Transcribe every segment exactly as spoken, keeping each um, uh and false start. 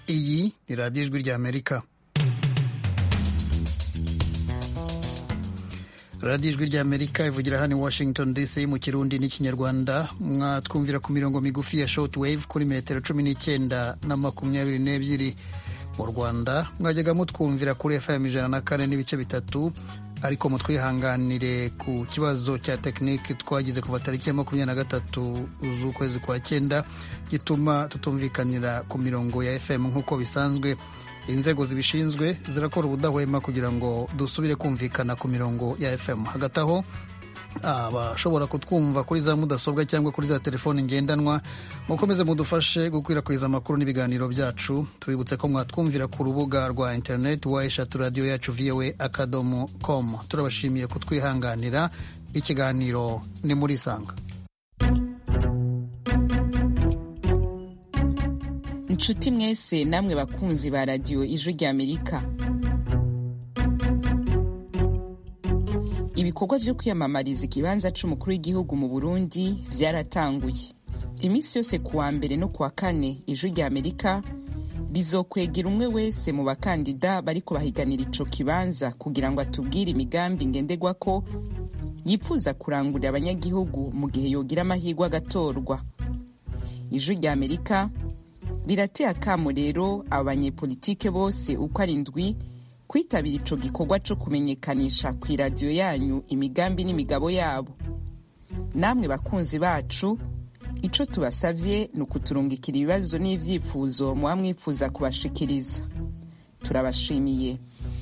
Iyi ni radiyo ijwi ry'Amerika. radiyo ijwi ry'Amerika ivugira hano i Washington D C mu Kirundi n'Ikinyarwanda. Mwatwumvira ku mirongo migufi ya shortwave kuri metero cumi n'icyenda na makumyabiri n'ebyiri. Mu Rwanda mwajyaga mutwumvira kuri F M ijana na kane n'ibice bitatu, ariko mutwihanganire ku kibazo cya tekinike twagize kuva tariki ya makumyabiri na gatatu z'ukwezi kwa cyenda gituma tutumvikanira ku mirongo ya F M nk'uko bisanzwe. Inzego zibishinzwe zirakora ubudahwema kugira ngo dusubire kumvikana ku mirongo ya F M. Hagati aho abashobora kutwumva kuri za mudasobwa cyangwa kuri za telefoni ngendanwa, mukomeze mudufashe gukwirakwiza amakuru n'ibiganiro byacu. Tubibutse ko mwatwumvira ku rubuga rwa internet wa eshatu radio yacu v o a akadomo com. Turabashimiye kutwihanganira. Ikiganiro ni muri Sanga. Inshuti mwese namwe bakunzi ba radio Ijwi ry'Amerika, ibikorwa vyo kwiyamamariza ikibanza c'umukuru w'igihugu mu Burundi vyaratanguye. Imisi yose kuwa mbere no kuwa kane Ijwi ry'Amerika rizokwegera umwe wese mu bakandida bariko bahiganira ico kibanza kugira ngo atubwire imigambi ngenderwako yipfuza kurangurira abanyagihugu mu gihe yogira amahirwe agatorwa. Ijwi ry'Amerika rirateye akamo rero abanyepolitike bose uko ari ndwi kwitabira ico gikorwa co kumenyekanisha ku iradiyo yanyu imigambi n'imigabo yabo. Namwe bakunzi bacu, ico tubasavye ni ukuturungikira ibibazo n'ivyifuzo muba mwipfuza kubashikiriza. Turabashimiye.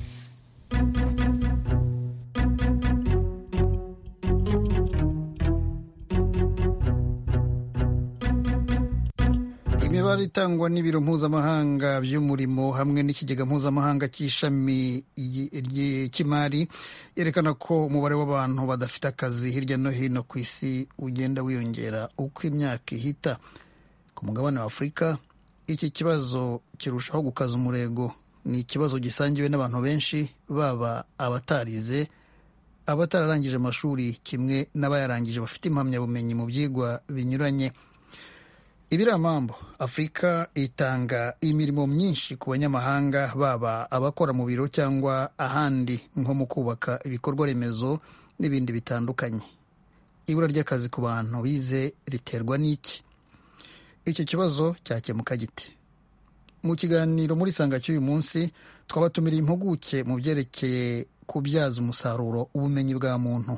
Imibare itangwa n'ibiro mpuzamahanga by'umurimo hamwe n'ikigega mpuzamahanga cy'ishami cy'imari yerekana ko umubare w'abantu badafite akazi hirya no hino ku isi ugenda wiyongera uko imyaka ihita. Ku mugabane wa Afurika, iki kibazo kirushaho gukaza umurego. Ni ikibazo gisangiwe n'abantu benshi, baba abatarize, abatararangije amashuri, kimwe n'abayarangije bafite impamyabumenyi mu byigwa binyuranye. Ibiramambo, Afurika itanga imirimo myinshi ku banyamahanga, baba abakora mu biro cyangwa ahandi nko mu kubaka ibikorwa remezo n'ibindi bitandukanye. Ibura ry'akazi ku bantu bize riterwa n'iki? Icyo kibazo cyakemuka gite? Mu kiganiro muri Sanga cy'uyu munsi twabatumiriye impuguke mu byerekeye kubyaza umusaruro ubumenyi bwa muntu.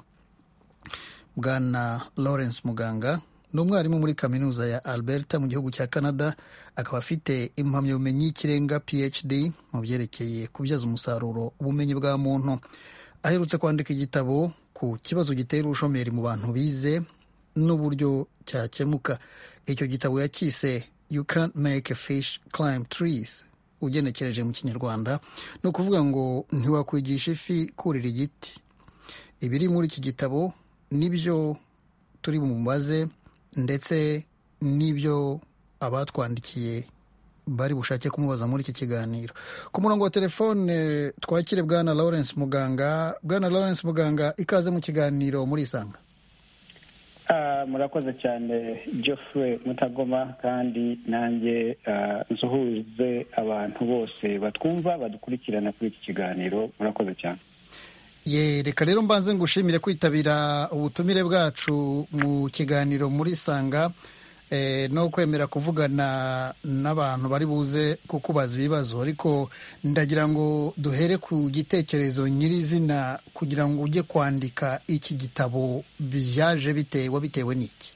Bwana Lawrence Muganga ni umwarimu muri kaminuza ya Alberta mu gihugu cya Canada, akaba afite impamyabumenyi y'ikirenga P H D mu byerekeye kubyaza umusaruro ubumenyi bwa muntu. Aherutse kwandika igitabo ku kibazo gitera ubushomeri mu bantu bize n'uburyo cyakemuka. Icyo gitabo yakise You Can't Make a Fish Climb Trees. Ugenekereje mu Kinyarwanda ni ukuvuga ngo ntiwakwigisha ifi kurira igiti. Ibiri muri iki gitabo nibyo turi bumubaze, ndetse n'ibyo abatwandikiye bari bushake kumubaza muri iki kiganiro. Ku murongo wa telefone twakire Bwana Lawrence Muganga. Bwana Lawrence Muganga, ikaze mu kiganiro muri Sanga. Uh, murakoze cyane Geoffrey Mutagoma, kandi nanjye uh, nsuhuze abantu bose batwumva badukurikirana kuri iki kiganiro. Murakoze cyane. Ye, reka rero mbanze ngushimire kwitabira ubutumire bwacu mu kiganiro muri Sanga, eh, no kwemera kuvugana n'abantu bari buze kukubaza ibibazo. Ariko ndagira ngo duhere ku gitekerezo nyirizina kugira ngo ujye kwandika iki gitabo. Byaje bitewe bitewe n'iki?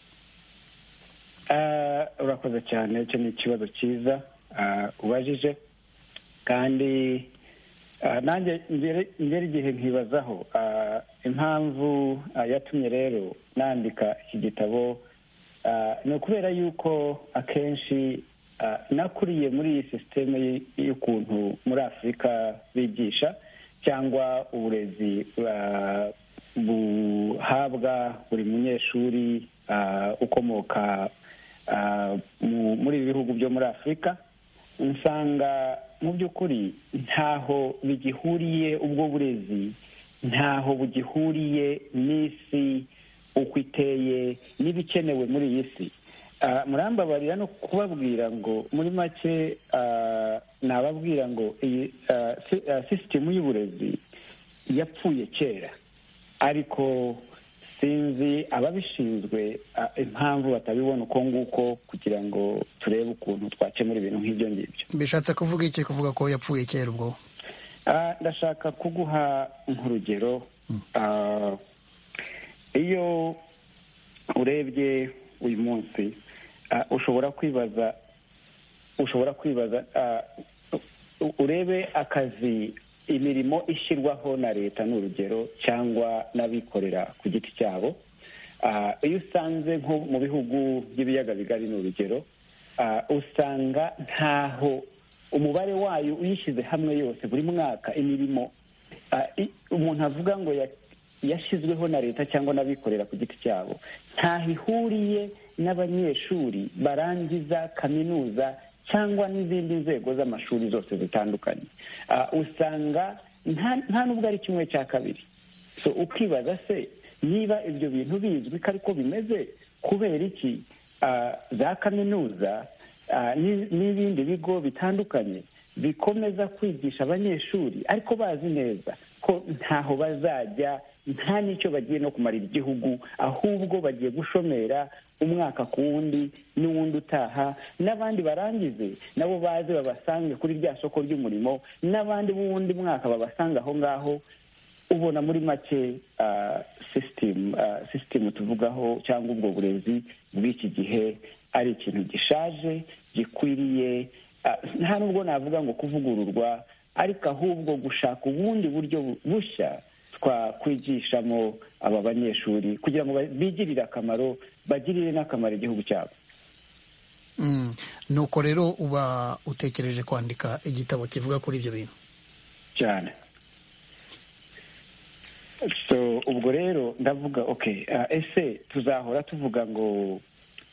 Uh, urakoze cyane. Icyo ni ikibazo cyiza uh, ubajije, kandi Uh, nanjye ngera igihe nkibazaho uh, impamvu uh, yatumye rero nandika iki gitabo. Uh, ni ukubera yuko akenshi uh, nakuriye muri iyi sisiteme y'ukuntu muri Afurika bigisha cyangwa uburezi uh, buhabwa buri munyeshuri uh, ukomoka uh, mu, muri ibi bihugu byo muri Afurika. Nsanga mu by'ukuri ntaho bigihuriye, ubwo burezi ntaho bugihuriye n'isi uko iteye n'ibikenewe muri iyi si. murambabarira no kubabwira ngo muri make nababwira ngo iyi sisitemu y'uburezi yapfuye kera, ariko sinzi ababishinzwe impamvu batabibona uko nguko kugira ngo turebe ukuntu twakemura ibintu nk'ibyo ngibyo. Bishatse kuvuga iki kuvuga ko yapfuye kera ubwo? Ndashaka kuguha nk'urugero. Iyo urebye uyu munsi ushobora kwibaza ushobora kwibaza urebe akazi, imirimo ishyirwaho na leta ni urugero cyangwa n'abikorera ku giti cyabo. Iyo usanze nko mu bihugu by'ibiyaga bigari ni urugero, usanga ntaho umubare wayo uyishyize hamwe yose buri mwaka imirimo umuntu avuga ngo yashyizweho na leta cyangwa n'abikorera ku giti cyabo ntaho ihuriye n'abanyeshuri barangiza kaminuza cyangwa n'izindi nzego z'amashuri zose zitandukanye. Usanga nta nubwo ari kimwe cya kabiri. So ukibaza se niba ibyo bintu bizwi ko ariko bimeze, kubera iki za kaminuza n'ibindi bigo bitandukanye bikomeza kwigisha abanyeshuri ariko bazi neza ko ntaho bazajya, nta n'icyo bagiye no kumarira igihugu, ahubwo bagiye gushomera umwaka ku wundi n'uwundi utaha, n'abandi barangize nabo baze babasange kuri rya soko ry'umurimo, n'abandi b'uwundi mwaka babasanga aho ngaho. Ubona muri make sisitemu sisitemu tuvugaho cyangwa ubwo burezi bw'iki gihe ari ikintu gishaje gikwiriye, nta nubwo navuga ngo kuvugururwa, ariko ahubwo gushaka ubundi buryo bushya twakwigishamo aba banyeshuri kugira ngo bigirire akamaro, bagirire n'akamaro igihugu cyabo. Nuko rero uba utekereje kwandika igitabo kivuga kuri ibyo bintu cyane. So ubwo rero ndavuga okay, ese tuzahora tuvuga ngo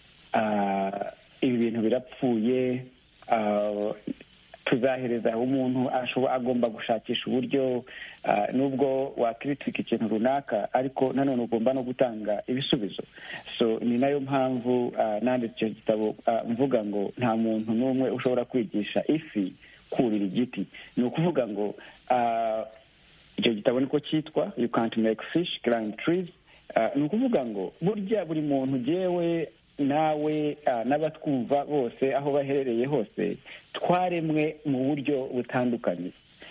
ibi bintu birapfuye, tuzahereza umuntu agomba gushakisha uburyo, nubwo wakritika ikintu runaka ariko nanone ugomba no gutanga ibisubizo. So ni nayo mpamvu nanditse icyo gitabo mvuga ngo nta muntu n'umwe ushobora kwigisha ifi kurira igiti. Ni ukuvuga ngo icyo gitabo niko cyitwa You Can't Make Fish Climb Trees. Ni ukuvuga ngo burya buri muntu, jewe nawe n'abatwumva bose aho baherereye hose, twaremwe mu buryo butandukanye.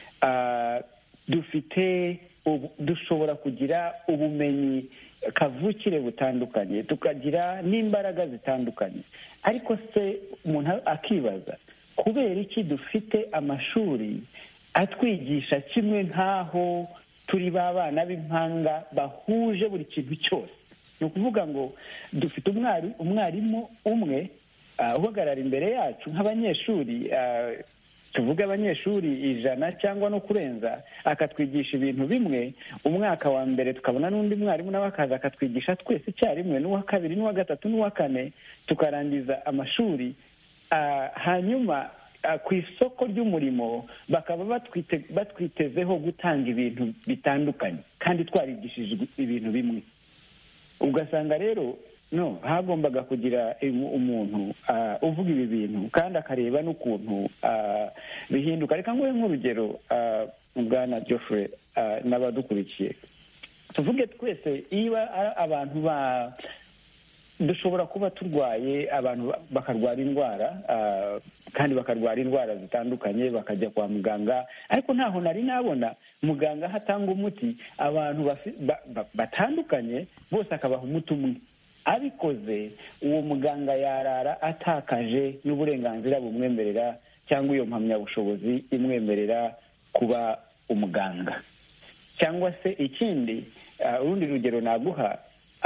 Dufite dushobora kugira ubumenyi kavukire butandukanye, tukagira n'imbaraga zitandukanye, ariko se umuntu akibaza kubera iki dufite amashuri atwigisha kimwe nk'aho turi ba bana b'impanga bahuje buri kintu cyose. Ni ukuvuga ngo dufite umwarimu umwe uhagarara imbere yacu nk'abanyeshuri, tuvuge abanyeshuri ijana cyangwa no kurenza, akatwigisha ibintu bimwe. Umwaka wa mbere tukabona n'undi mwarimu nawe akaza akatwigisha twese icyarimwe, n'uwa kabiri n'uwa gatatu n'uwa kane, tukarangiza amashuri. Hanyuma ku isoko ry'umurimo bakaba batwitezeho gutanga ibintu bitandukanye kandi twarigishijwe ibintu bimwe. Ugasanga rero no hagombaga kugira umuntu uvuga ibi bintu kandi akareba n'ukuntu bihinduka. Reka nguhe nk'urugero, Bwana Geoffrey n'abadukurikiye, tuvuge twese iyo abantu ba dushobora kuba turwaye, abantu bakarwara indwara kandi bakarwara indwara zitandukanye, bakajya kwa muganga, ariko ntaho nari nabona muganga hatanga umuti abantu batandukanye bose akabaha umuti umwe. Abikoze uwo muganga yarara atakaje n'uburenganzira bumwemerera cyangwa iyo mpamyabushobozi imwemerera kuba umuganga. Cyangwa se ikindi, urundi rugero naguha,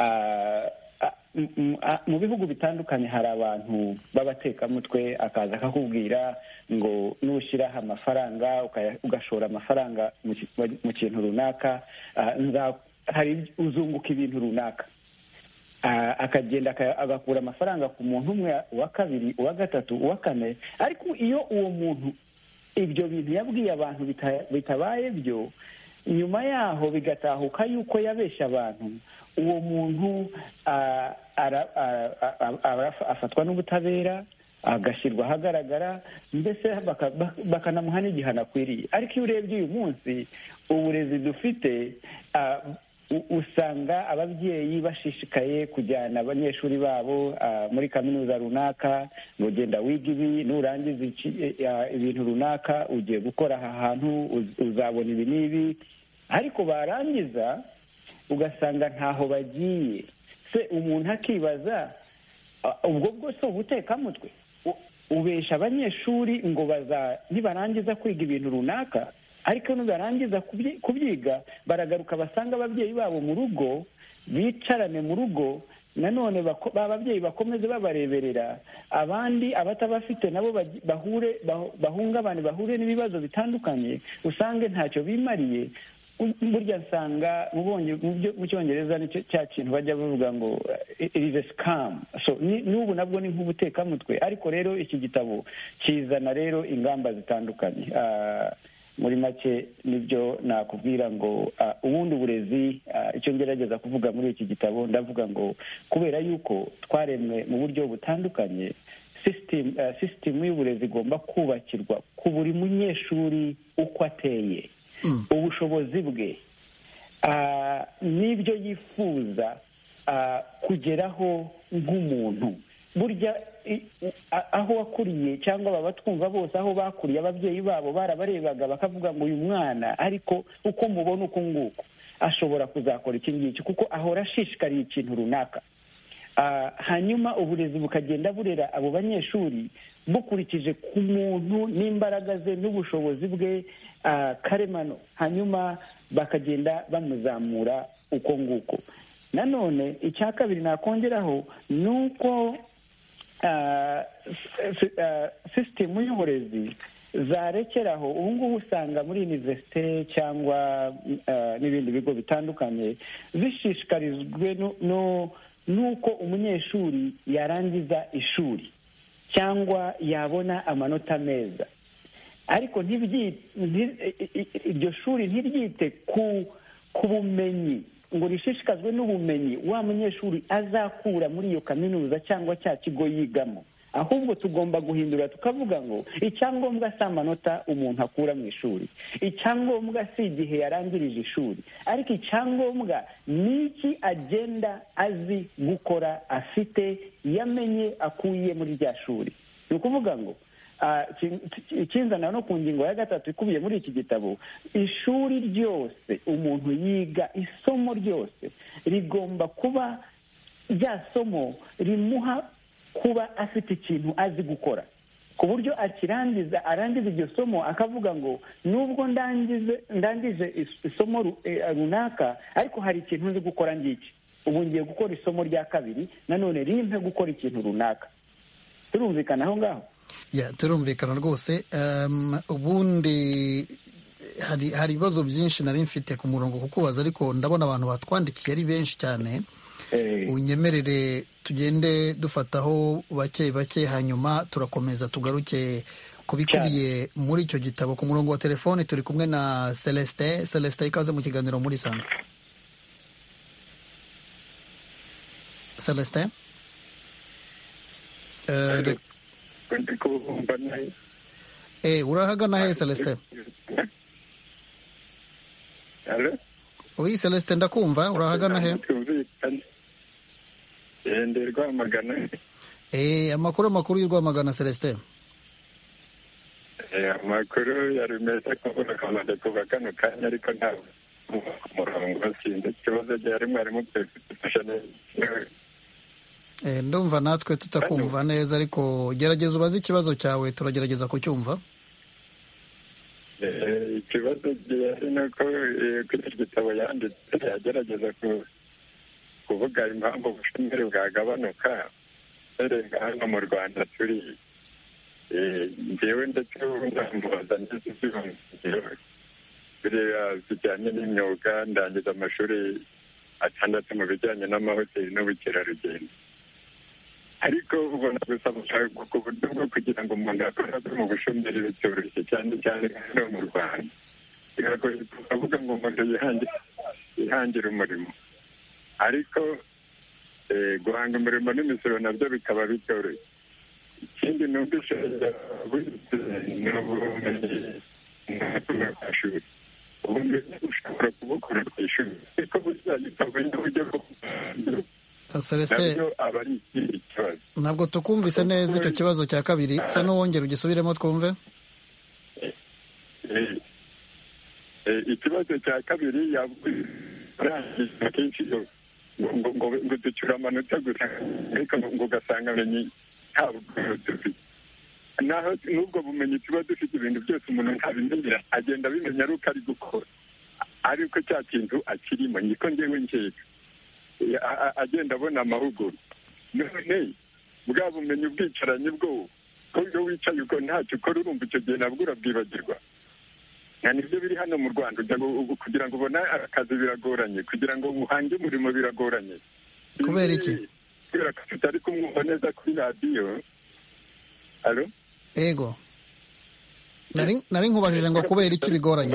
mu bihugu bitandukanye hari abantu b'abatekamutwe, akaza akakubwira ngo nushyiraho amafaranga ugashora amafaranga mu kintu runaka, hari uzunguka ibintu runaka. Akagenda agakura amafaranga ku muntu umwe, uwa kabiri, uwa gatatu, uwa kane, ariko iyo uwo muntu ibyo bintu yabwiye abantu bitabaye byo, nyuma yaho bigatahuka yuko yabeshya abantu, uwo muntu afatwa n'ubutabera agashyirwa ahagaragara, mbese bakanamuha n'igihano akwiriye. ariko iyo urebye uyu munsi uburezi dufite, usanga ababyeyi bashishikaye kujyana abanyeshuri babo muri kaminuza runaka, ngo genda wiga ibi, nurangiza ibintu runaka ugiye gukora aha hantu uzabona ibi n'ibi, ariko barangiza ugasanga ntaho bagiye. se umuntu akibaza, ubwo bwose ubutekamutwe ubesha abanyeshuri ngo baza nibarangiza kwiga ibintu runaka, ariko nibarangiza kubyiga baragaruka basanga ababyeyi babo mu rugo, bicarane mu rugo, nanone ababyeyi bakomeze babareberera, abandi abatabafite nabo bahure bahungabane, bahure n'ibibazo bitandukanye, usange ntacyo bimariye. Burya nsanga mu cyongereza nicyo cya kintu bajya bavuga ngo it is a scam. So n'ubu nabwo ni nk'ubutekamutwe, ariko rero iki gitabo kizana rero ingamba zitandukanye. Muri make nibyo nakubwira ngo ubundi uburezi, icyo ngerageza kuvuga muri iki gitabo, ndavuga ngo kubera yuko twaremwe mu buryo butandukanye, sisitemu y'uburezi igomba kubakirwa ku buri munyeshuri uko ateye, ubushobozi bwe n'ibyo yifuza kugeraho nk'umuntu. Burya aho wakuriye cyangwa baba twumva bose aho bakuriye, ababyeyi babo barabarebaga bakavuga ngo uyu mwana ariko uko mubona uko nguko ashobora kuzakora iki ngiki, kuko ahora ashishikariye ikintu runaka. hanyuma uburezi bukagenda burera abo banyeshuri bukurikije ku muntu n'imbaraga ze n'ubushobozi bwe karemano, hanyuma bakagenda bamuzamura uko nguko. Nanone icya kabiri nakongeraho ni uko sisitemu y'uburezi zarekeraho. Ubu ngubu usanga muri univerisite cyangwa n'ibindi bigo bitandukanye zishishikarijwe n'uko umunyeshuri yarangiza ishuri cyangwa yabona amanota meza, ariko iryo shuri ntiryite ku bumenyi ngo rishishikazwe n'ubumenyi wa munyeshuri azakura muri iyo kaminuza cyangwa cya kigo yigamo. Ahubwo tugomba guhindura tukavuga ngo icyangombwa si amanota umuntu akura mu ishuri, icyangombwa si igihe yarangirije ishuri, ariko icyangombwa ni iki agenda azi gukora, afite, yamenye, akuye muri rya shuri. Ni ukuvuga ngo ikinzana no ku ngingo ya gatatu ikubiye muri iki gitabo, ishuri ryose umuntu yiga, isomo ryose rigomba kuba rya somo rimuha kuba afite ikintu azi gukora, ku buryo akirangiza arangiza iryo somo akavuga ngo nubwo ndangize ndangije isomo runaka, ariko hari ikintu nzi gukora ngiki, ubu ngiye gukora isomo rya kabiri nanone rimpe gukora ikintu runaka. Turumvikana aho ngaho? Ya, turumvikana rwose. Ubundi hari hari ibibazo byinshi nari mfite ku murongo kukubaza, ariko ndabona abantu batwandikiye ari benshi cyane. Unyemerere tugende dufataho bake bake, hanyuma turakomeza tugaruke kubikubiye muri icyo gitabo. Ku murongo wa telefoni turi kumwe na Celestin. Celestin, ikaze mu kiganiro muri Sanga. Celestin, eh urahagana he Celestin? Hello? Oui Celestin, ndakumva. Urahagana he? Ndi Rwamagana. Eh, amakuru makuru y'Rwamagana Celestin. Eh, amakuru yari meza kubona kamande kuva kano kanya, ariko nta murongo sinde kibazo cyari mwarimu twifasha neza. Eh, ndumva natwe tutakumva neza, ariko gerageza ubaze ikibazo cyawe turagerageza kucyumva. Eh, ikibazo cyari nuko kuri iki gitabo yanditse yagerageza ku kuvuga impamvu ubushomeri bwagabanuka hano mu Rwanda turi. Njyewe ndetse ndambaza ndetse zibongeyeho biriya zijyanye n'imyuga, ndangiza amashuri atandatu mu bijyanye n'amahoteli n'ubukerarugendo, ariko ubona gusaba ku buryo bwo kugira ngo umuntu akore mu bushomeri bitoroshye, cyane cyane hano mu Rwanda. biragoye tukavuga ngo umuntu yihangire yihangira umurimo, ariko guhanga umurimo n'imisoro nabyo bikaba bitoroshye. ikindi numvise ni ubumenyi ku ishuri, ubumenyi ushobora kubukora ku ishuri ariko buzagitanga uburyo bwo Celestin, aba ari ikindi kibazo. ntabwo tukumvise neza icyo kibazo cya kabiri, sa n'uwongera ugisubiremo twumve. Ikibazo cya kabiri yarangiza kenshi ngo ducyura amanota gusa ariko ngo ugasanga amenye ntabwo dufite, naho n'ubwo bumenyi tuba dufite ibintu byose umuntu ntabimenyera agenda abimenya ari uko ari gukora, ariko cya kintu akirimo niko ngewe nkeka agenda abona amahugurwa. none bwa bumenyi ubwicaranye bwo ko iyo wicaye uko ntacyo ukora urumva icyo gihe nabwo urabwibagirwa. nta nibyo biri hano mu Rwanda, kugira ngo ubone akazi biragoranye, kugira ngo uhange umurimo biragoranye. kubera iki? kubera ko tutari kumwumva neza kuri radiyo. alo ego nari nari nkubajije ngo kubera iki bigoranye.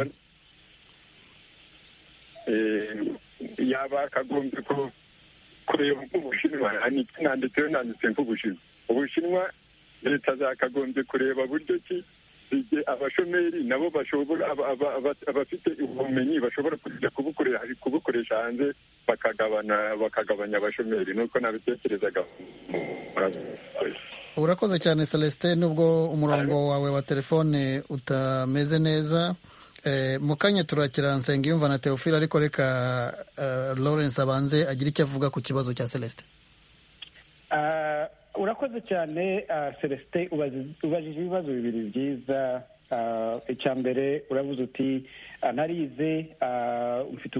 yaba akagombye ko kureba nk'Ubushinwa, nanditseho nanditse nk'Ubushinwa. Ubushinwa leta zakagombye kureba buryo ki abashomeri nabo bashobora abafite ubumenyi bashobora kujya kubukoresha hanze bakagabana bakagabanya abashomeri, nuko nabitekerezaga. Urakoze cyane Celestin, nubwo umurongo wawe wa telefone utameze neza. mu kanya turakira Nsengiyumva na Theophile, ariko reka Lawrence abanze agira icyo avuga ku kibazo cya Celestin. Urakoze cyane Celestin, ubajije ibibazo bibiri byiza. icya mbere uravuze uti narize mfite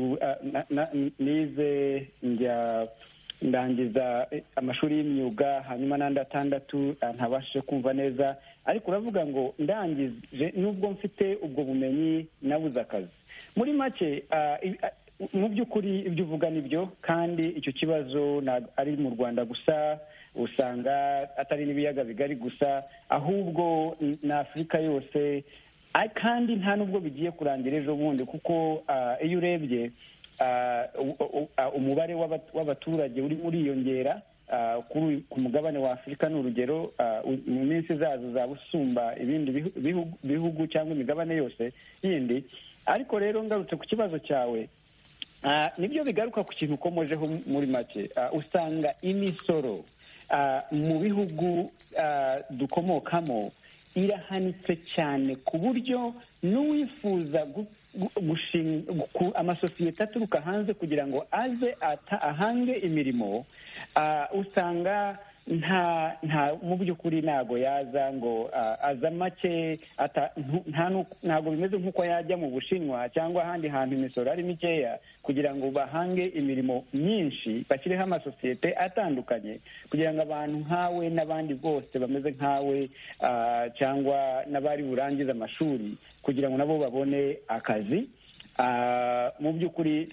nize njya ndangiza amashuri y'imyuga hanyuma n'andi atandatu ntabashije kumva neza, ariko uravuga ngo ndangije nubwo mfite ubwo bumenyi nabuze akazi. muri make mu by'ukuri ibyo uvuga nibyo, kandi icyo kibazo ari mu Rwanda gusa, usanga atari n'ibiyaga bigari gusa, ahubwo na Afurika yose, kandi nta nubwo bigiye kurangira ejo bundi, kuko iyo urebye umubare w'abaturage uri uriyongera ku mugabane wa Afurika. ni urugero, mu minsi zazo zaba usumba ibindi bihugu cyangwa imigabane yose yindi. ariko rero ngarutse ku kibazo cyawe, nibyo bigaruka ku kintu ukomojeho muri make. usanga imisoro mu bihugu dukomokamo irahanitse cyane, ku buryo n'uwifuza amasosiyete aturuka hanze kugira ngo aze ahange imirimo, usanga nta nta mu by'ukuri ntago yaza ngo aza make, ntago bimeze nk'uko yajya mu Bushinwa cyangwa ahandi hantu imisoro ari mikeya kugira ngo bahange imirimo myinshi, bashyireho amasosiyete atandukanye kugira ngo abantu nkawe n'abandi bose bameze nkawe cyangwa n'abari burangize amashuri kugira ngo nabo babone akazi. mu by'ukuri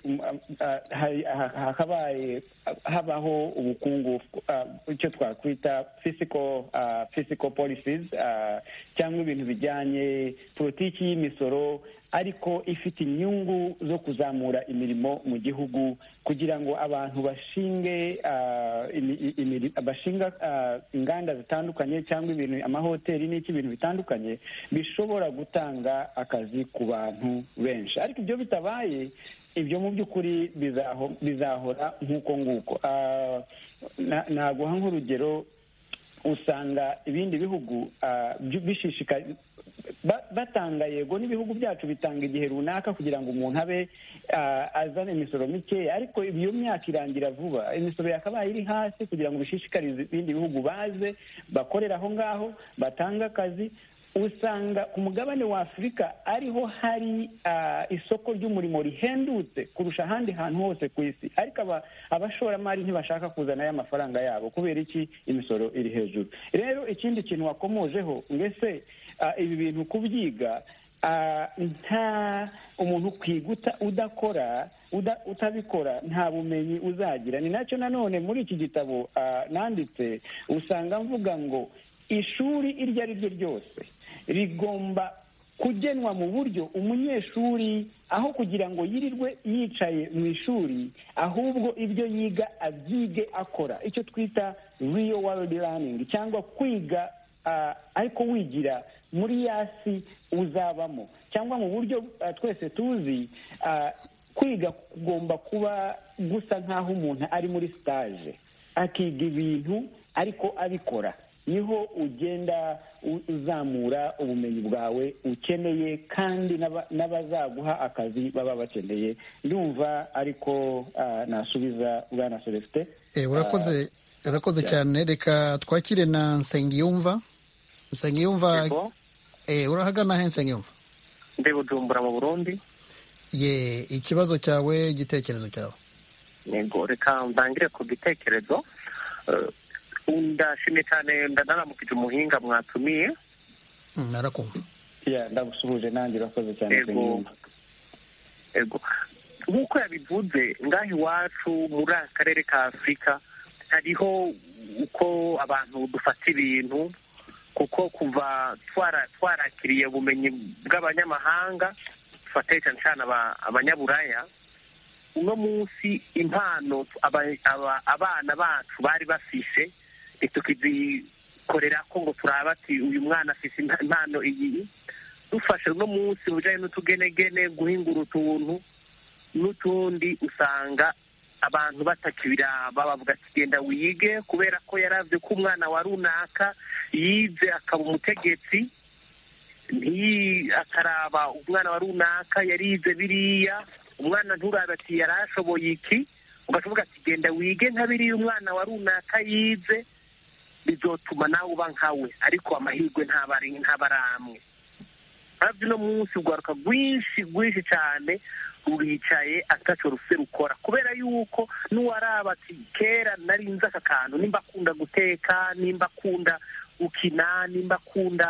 hakabaye habaho ubukungu, icyo twakwita physical physical policies, cyangwa ibintu bijyanye politiki y'imisoro ariko ifite inyungu zo kuzamura imirimo mu gihugu, kugira ngo abantu bashinge bashinga inganda zitandukanye cyangwa ibintu amahoteli n'iki ibintu bitandukanye bishobora gutanga akazi ku bantu benshi. Ariko ibyo bitabaye, ibyo mu by'ukuri bizahora nk'uko nguko. naguha nk'urugero, usanga ibindi bihugu bishishikaye batanga, yego n'ibihugu byacu bitanga igihe runaka kugira ngo umuntu abe azane imisoro mikeya, ariko iyo myaka irangira vuba, imisoro yakabaye iri hasi kugira ngo bishishikarize ibindi bihugu baze bakorera aho ngaho batanga akazi. usanga ku mugabane wa Afurika ariho hari isoko ry'umurimo rihendutse kurusha ahandi hantu hose ku isi, ariko abashoramari ntibashaka kuzana aya mafaranga yabo. kubera iki? Imisoro iri hejuru. Rero ikindi kintu wakomojeho, mbese ibi bintu kubyiga, nta umuntu kwiga udakora utabikora nta bumenyi uzagira. ni nacyo nanone muri iki gitabo nanditse usanga mvuga ngo ishuri iryo ari ryo ryose rigomba kugenwa mu buryo umunyeshuri aho kugira ngo yirirwe yicaye mu ishuri ahubwo ibyo yiga abyige akora icyo twita real world learning cyangwa kwiga uh, ariko wigira muri yasi uzabamo cyangwa mu buryo uh, twese tuzi uh, kwiga kugomba kuba gusa nk'aho umuntu ari muri stage akiga ibintu ariko abikora niho ugenda uzamura ubumenyi bwawe ukeneye kandi n'abazaguha akazi baba bakeneye ndumva ariko uh, nasubiza bwana Celestin. Eh, urakoze uh, urakoze cyane reka twakire na Nsengiyumva. Nsengiyumva eh urahagana he Nsengiyumva? Ndi Bujumbura mu Burundi. Ye ikibazo cyawe igitekerezo cyawe. Yego reka ndangire ku gitekerezo. Uh, ndashimye cyane ndanaramukije umuhinga mwatumiye. Narakumva. Ya ndagusuhuje nanjye urakoze cyane. Yego Yego nk'uko yabivuze ngaho iwacu muri akarere ka Afurika hariho uko abantu dufata ibintu kuko kuva twara twarakiriye ubumenyi bw'abanyamahanga dufate cyane cyane abanyaburaya uno munsi impano abana bacu bari bafishe tukizikorera ko ngo turaba ati uyu mwana afise impano iyi dufashe uno munsi ubujanye n'utugenegene guhingura utuntu n'utundi usanga abantu batakibiraba bavuga ati genda wige kubera ko yaravye ko umwana wa runaka yize akaba umutegetsi nti akaraba umwana wa runaka yarize biriya umwana nturabe ati yarashoboye iki ugashoboka ati genda wige nka biriya umwana wa runaka yize bizotuma nawe uba nkawe ariko amahirwe ntabari ntabaramwe havyo no munsi ugwaruka rwinshi rwinshi cyane uricaye ataco rufise rukora kubera yuko nuwaraba ati kera nari nzi aka kantu nimba akunda guteka nimba akunda gukina nimba akunda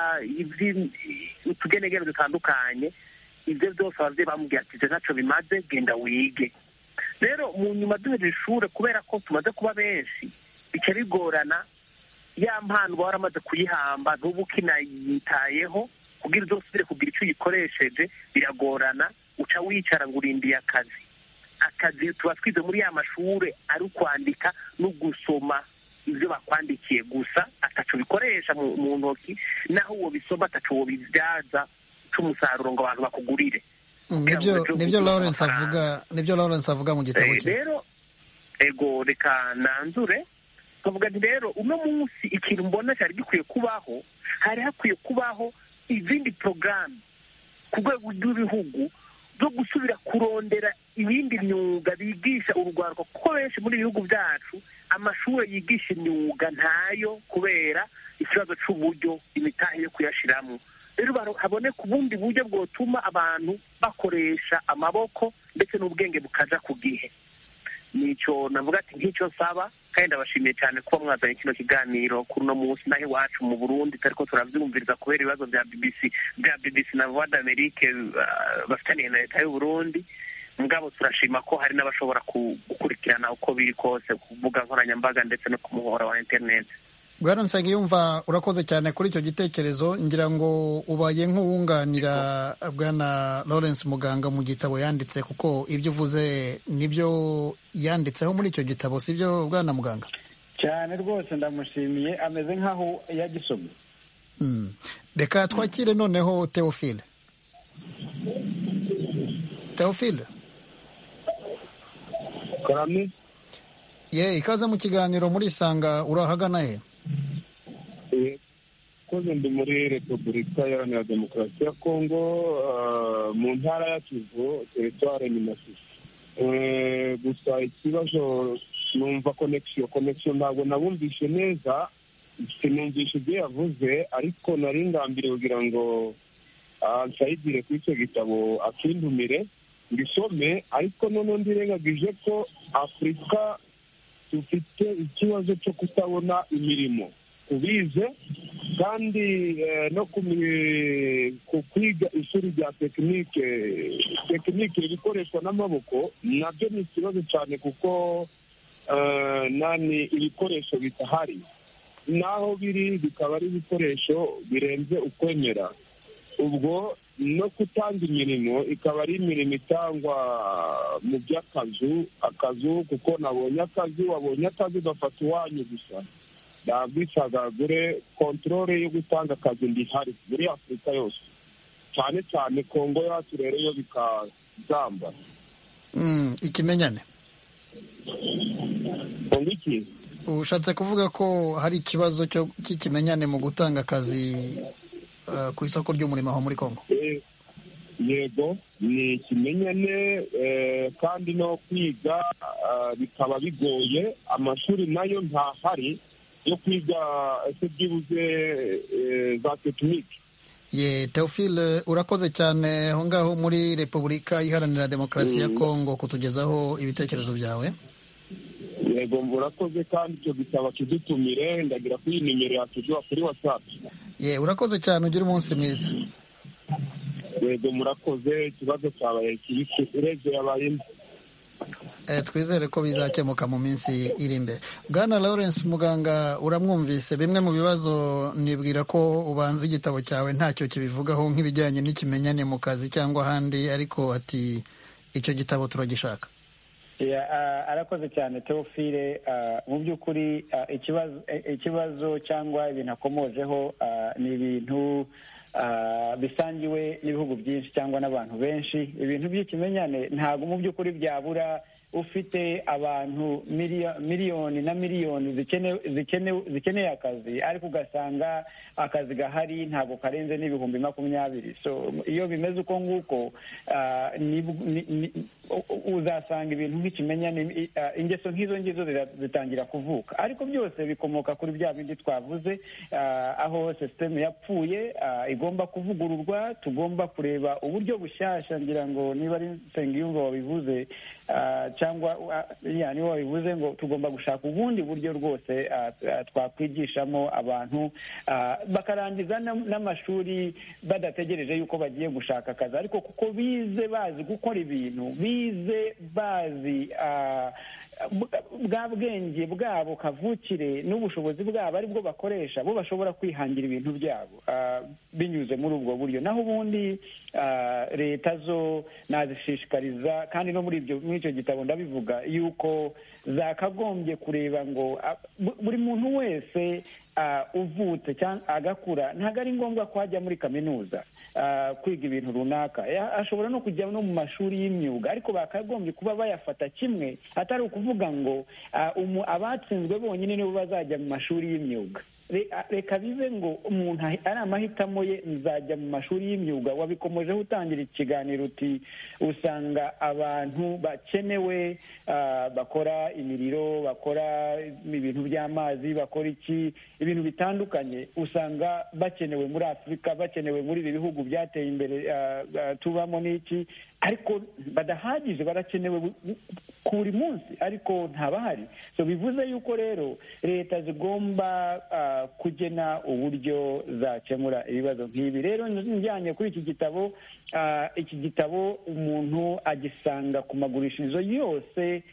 utugenegene dutandukanye ibyo byose abavyeyi bamubwira ati ntaco bimaze genda wige rero mu nyuma duhejeje ishure kubera ko tumaze kuba benshi bica bigorana ya mpano uba waramaze kuyihamba ntubu ukinayitayeho kugira uzose ubire kugira icyo uyikoresheje biragorana uca wicara ngo urindiye akazi akazi tuba twize muri ya mashure ari ukwandika no gusoma ibyo bakwandikiye gusa ataco bikoresha mu ntoki naho uwo bisoma ataco uwo bibyaza c'umusaruro ngo abantu bakugurire nibyo nibyo Lawrence avuga nibyo Lawrence avuga mu gitabo cye rero ego reka nanzure kavuga nti rero uno munsi ikintu mbona cyari gikwiye kubaho hari hakwiye kubaho izindi programme ku rwego rw'ibihugu zo gusubira kurondera ibindi myuga bigisha urugwaruko kuko benshi muri ibihugu byacu amashuri yigisha imyuga ntayo kubera ikibazo c'uburyo imitahe yo kuyashiramo rero haboneka ubundi buryo bwotuma abantu bakoresha amaboko ndetse n'ubwenge bukaja ku gihe nico navuga ati nk'icyo nsaba kandi ndabashimiye cyane kuba mwazanye kino kiganiro kuri uno munsi naho iwacu mu Burundi tariko turavyumviriza kubera ibibazo bya B B C bya B B C na Voix d'Amerique uh, bafitaniye na leta y'u Burundi ngabo turashima ko hari n'abashobora gukurikirana uko biri kose kuvuga nkoranyambaga ndetse no ku muhora wa internet. Bwana Nsengiyumva urakoze cyane kuri icyo gitekerezo ngira ngo ubaye nk'uwunganira Bwana Lawrence Muganga mu gitabo yanditse kuko ibyo uvuze nibyo yanditseho muri icyo gitabo sibyo Bwana Muganga? Cyane rwose ndamushimiye ameze nkaho yagisomye. Mm. Reka twakire noneho Theophile. Theophile. Karami. Ye ikaze mu kiganiro muri Sanga urahagana he? Koze ndi muri Repubulika Iharanira Demokarasi ya Kongo mu ntara ya Kivu teritware Minasisi. Gusa ikibazo numva connection connection ntabwo nabumvishe neza sinumvishe ibyo yavuze ariko nari ngambiriye kugira ngo nsayidire kuri icyo gitabo akindumire ngisome ariko none ndirengagije ko Afurika dufite ikibazo cyo kutabona imirimo kubize kandi no kwiga ishuri rya tekinike tekinike rikoreshwa n'amaboko nabyo ni ikibazo cyane kuko nani ibikoresho bitahari naho biri bikaba ari ibikoresho birenze ukwemera ubwo no gutanga imirimo ikaba ari imirimo itangwa mu by'akazu akazu kuko nabonye akazi wabonye akazi ugafata uwanyu gusa ntabwisagagure kontorore yo gutanga akazi ndihari muri afurika yose cyane cyane kongo yacu rero yo bikazamba ikimenyane kongo iki ushatse kuvuga ko hari ikibazo cy'ikimenyane mu gutanga akazi ku isoko ry'umurimo aho muri kongo yego ni ikimenyane kandi no kwiga bikaba bigoye amashuri nayo ntahari yo kwiga ese byibuze za tekinike. ye Theophile urakoze cyane aho ngaho muri Repubulika Iharanira Demokarasi ya Kongo kutugezaho ibitekerezo byawe. Yego murakoze kandi icyo gitabo kidutumire ndagira kuri nimero yacu kuri WhatsApp. ye urakoze cyane ugira umunsi mwiza. Yego murakoze ikibazo cyabaye kibisi urebye yabaye Eh, twizere ko bizakemuka mu minsi iri imbere. Bwana Lawrence Muganga uramwumvise bimwe mu bibazo nibwira ko ubanza igitabo cyawe ntacyo kibivugaho nk'ibijyanye n'ikimenyane mu kazi cyangwa ahandi ariko ati icyo gitabo turagishaka. Yeah, uh, arakoze cyane Theophile uh, mu by'ukuri uh, ikibazo ikibazo cyangwa ibintu akomojeho uh, ni ibintu Uh, bisangiwe n'ibihugu byinshi cyangwa n'abantu benshi. Ibintu by'ikimenyane ntabwo mu by'ukuri byabura ufite abantu miliyoni na miliyoni zikeneye akazi ariko ugasanga akazi gahari ntabwo karenze n'ibihumbi makumyabiri. So iyo bimeze uko nguko uzasanga ibintu nk'ikimenyane, ingeso nk'izo ngizo zitangira kuvuka, ariko byose bikomoka kuri bya bindi twavuze, aho sisiteme yapfuye igomba kuvugururwa. Tugomba kureba uburyo bushyashya, ngira ngo niba ari Nsengiyumva wabivuze cyangwa niba wabivuze ngo tugomba gushaka ubundi buryo rwose twakwigishamo abantu bakarangiza n'amashuri badategereje yuko bagiye gushaka akazi, ariko kuko bize bazi gukora ibintu, bize bazi bwa bwenge bwabo kavukire n'ubushobozi bwabo aribwo bakoresha, bo bashobora kwihangira ibintu byabo binyuze muri ubwo buryo. Naho ubundi leta zo nazishishikariza, kandi no muri ibyo muri icyo gitabo ndabivuga yuko zakagombye kureba ngo buri muntu wese uvutse cyangwa agakura ntabwo ari ngombwa ko ajya muri kaminuza kwiga ibintu runaka, ashobora no kujya no mu mashuri y'imyuga, ariko bakagombye kuba bayafata kimwe, atari ukuvuga ngo abatsinzwe bonyine nibo bazajya mu mashuri y'imyuga. Reka bibe ngo umuntu ari amahitamo ye, nzajya mu mashuri y'imyuga. Wabikomojeho utangira ikiganiro uti usanga abantu bakenewe bakora imiriro, bakora ibintu by'amazi, bakora iki ibintu bitandukanye, usanga bakenewe muri Afurika, bakenewe muri ibi bihugu byateye imbere tubamo n'iki, ariko badahagije, barakenewe buri munsi ariko ntabahari. So bivuze yuko rero leta zigomba kugena uburyo zakemura ibibazo nk'ibi. Rero njyanye kuri iki gitabo, iki gitabo umuntu agisanga ku magurishirizo yose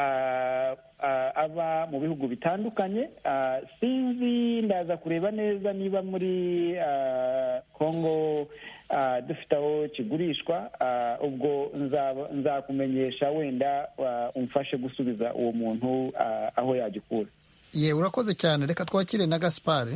aba mu bihugu bitandukanye. Sinzi, ndaza kureba neza niba muri Kongo dufite aho kigurishwa, ubwo nzakumenyesha, wenda umfashe gusubiza uwo muntu aho yagikura. Ye urakoze cyane. Reka twakire na Gaspard.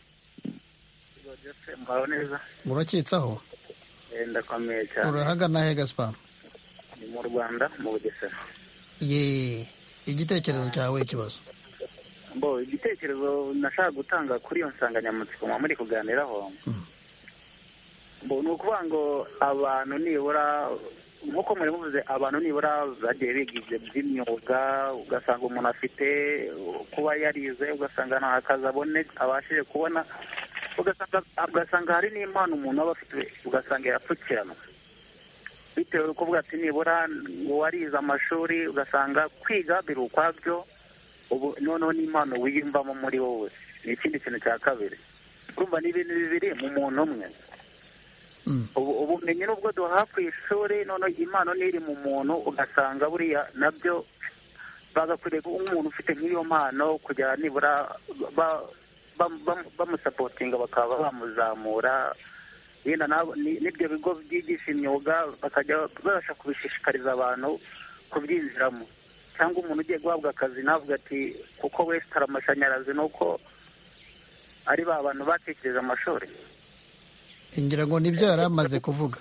Urakitsaho? Ndakomeye cyane. Urahagana he Gaspard? Ni mu Rwanda mu Bugesera. Ye igitekerezo cyawe ikibazo? Bo igitekerezo nashaka gutanga kuri iyo nsanganyamatsiko muri kuganiraho. Bo ni ukuvuga ngo abantu nibura nk'uko muri muvuze, abantu nibura bagiye bigize by'imyuga, ugasanga umuntu afite kuba yarize, ugasanga nta kazi abone abashije kubona, ugasanga hari n'impano umuntu aba afite, ugasanga yapfukirana bitewe n'uko uvuga ati nibura warize amashuri, ugasanga kwiga biri ukwabyo, ubu noneho n'impano wiyumvamo muri wowe ni ikindi kintu cya kabiri. Urumva ni ibintu bibiri mu muntu umwe. Ubumenyi n'ubwo duhaha ku ishuri, noneho impano n'iri mu muntu, ugasanga buriya nabyo bagakwiriye nk'umuntu ufite nk'iyo mpano kujya nibura bamusapotinga, bakaba bamuzamura yenda n'ibyo bigo byigisha imyuga bakajya babasha kubishishikariza abantu kubyinjiramo, cyangwa umuntu ugiye guhabwa akazi navuga ati kuko wesitara amashanyarazi nuko ari ba bantu batekereje amashuri. ngira ngo nibyo yari amaze kuvuga.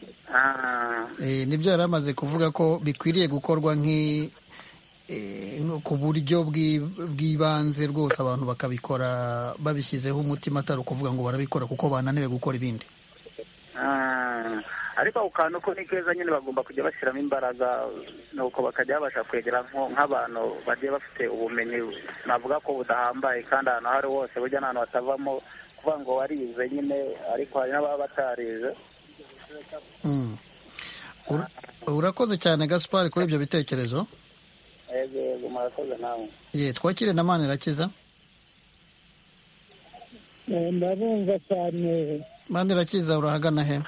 nibyo yari amaze kuvuga ko bikwiriye gukorwa nk'i ku buryo bw'ibanze rwose, abantu bakabikora babishyizeho umutima, atari ukuvuga ngo barabikora kuko bananiwe gukora ibindi. ariko ako kantu ko ni keza nyine, bagomba kujya bashyiramo imbaraga, nuko bakajya babasha kwegera nk'abantu bagiye bafite ubumenyi navuga ko budahambaye, kandi ahantu aho ari hose burya n'ahantu hatavamo kuvuga ngo warize nyine, ariko hari n'ababa batarize. Urakoze cyane Gaspard kuri ibyo bitekerezo. yego murakoze nawe. ye twakire na Manirakiza. ndabumva cyane. Manirakiza urahagana he?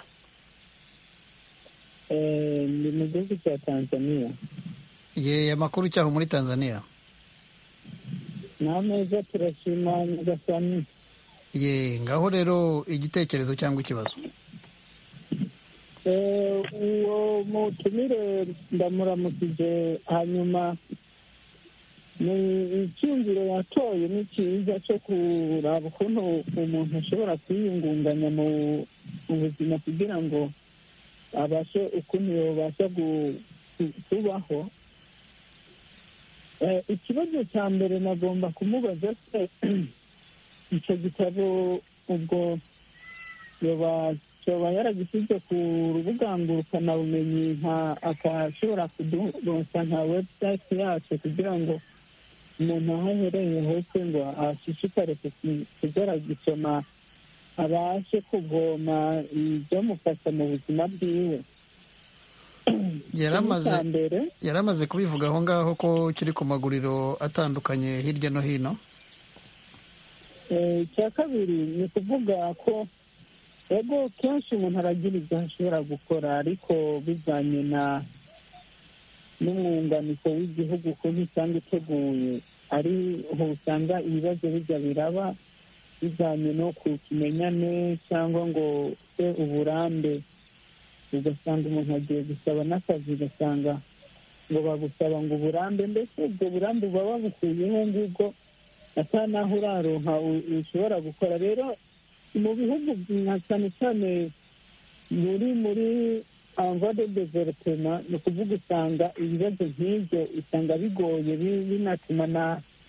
ndi mu gihugu cya Tanzania. ye amakuru cyaho muri Tanzania? ni ameza turashima nyagasani. ye ngaho rero igitekerezo cyangwa ikibazo? uwo mutumire ndamuramukije, hanyuma ni icyumviro yatoye ni cyiza cyo kuraba ukuntu umuntu ashobora kwiyungunganya mu buzima kugira ngo abashe ukuntu yabasha kubaho. ikibazo cya mbere nagomba kumubaza se icyo gitabo ubwo yoba yaragishyize ku rubuga ngurukanabumenyi akashobora kuduronsa nka website yacu kugira ngo umuntu aho aherereye hose ngo ashishikare kugera gisoma abashe kuvoma ibyamufasha mu buzima bwiwe. yaramaze kubivuga aho ngaho ko kiri ku maguriro atandukanye hirya no hino. icya kabiri ni ukuvuga ko ego kenshi umuntu aragira ibyo ashobora gukora, ariko bijyanye na n'umwunganiko w'igihugu ukuntu usanga iteguye, ariho usanga ibibazo bijya biraba bijyanye no ku kimenyane cyangwa ngo se uburambe, ugasanga umuntu agiye gusaba n'akazi ugasanga ngo bagusaba ngo uburambe, mbese ubwo burambe buba babukuyeho ngubwo ata naho uraronka ushobora gukora. rero mu bihugu nka cyane cyane muri muri anvade developema ni ukuvuga usanga ibibazo nk'ibyo usanga bigoye, binatuma na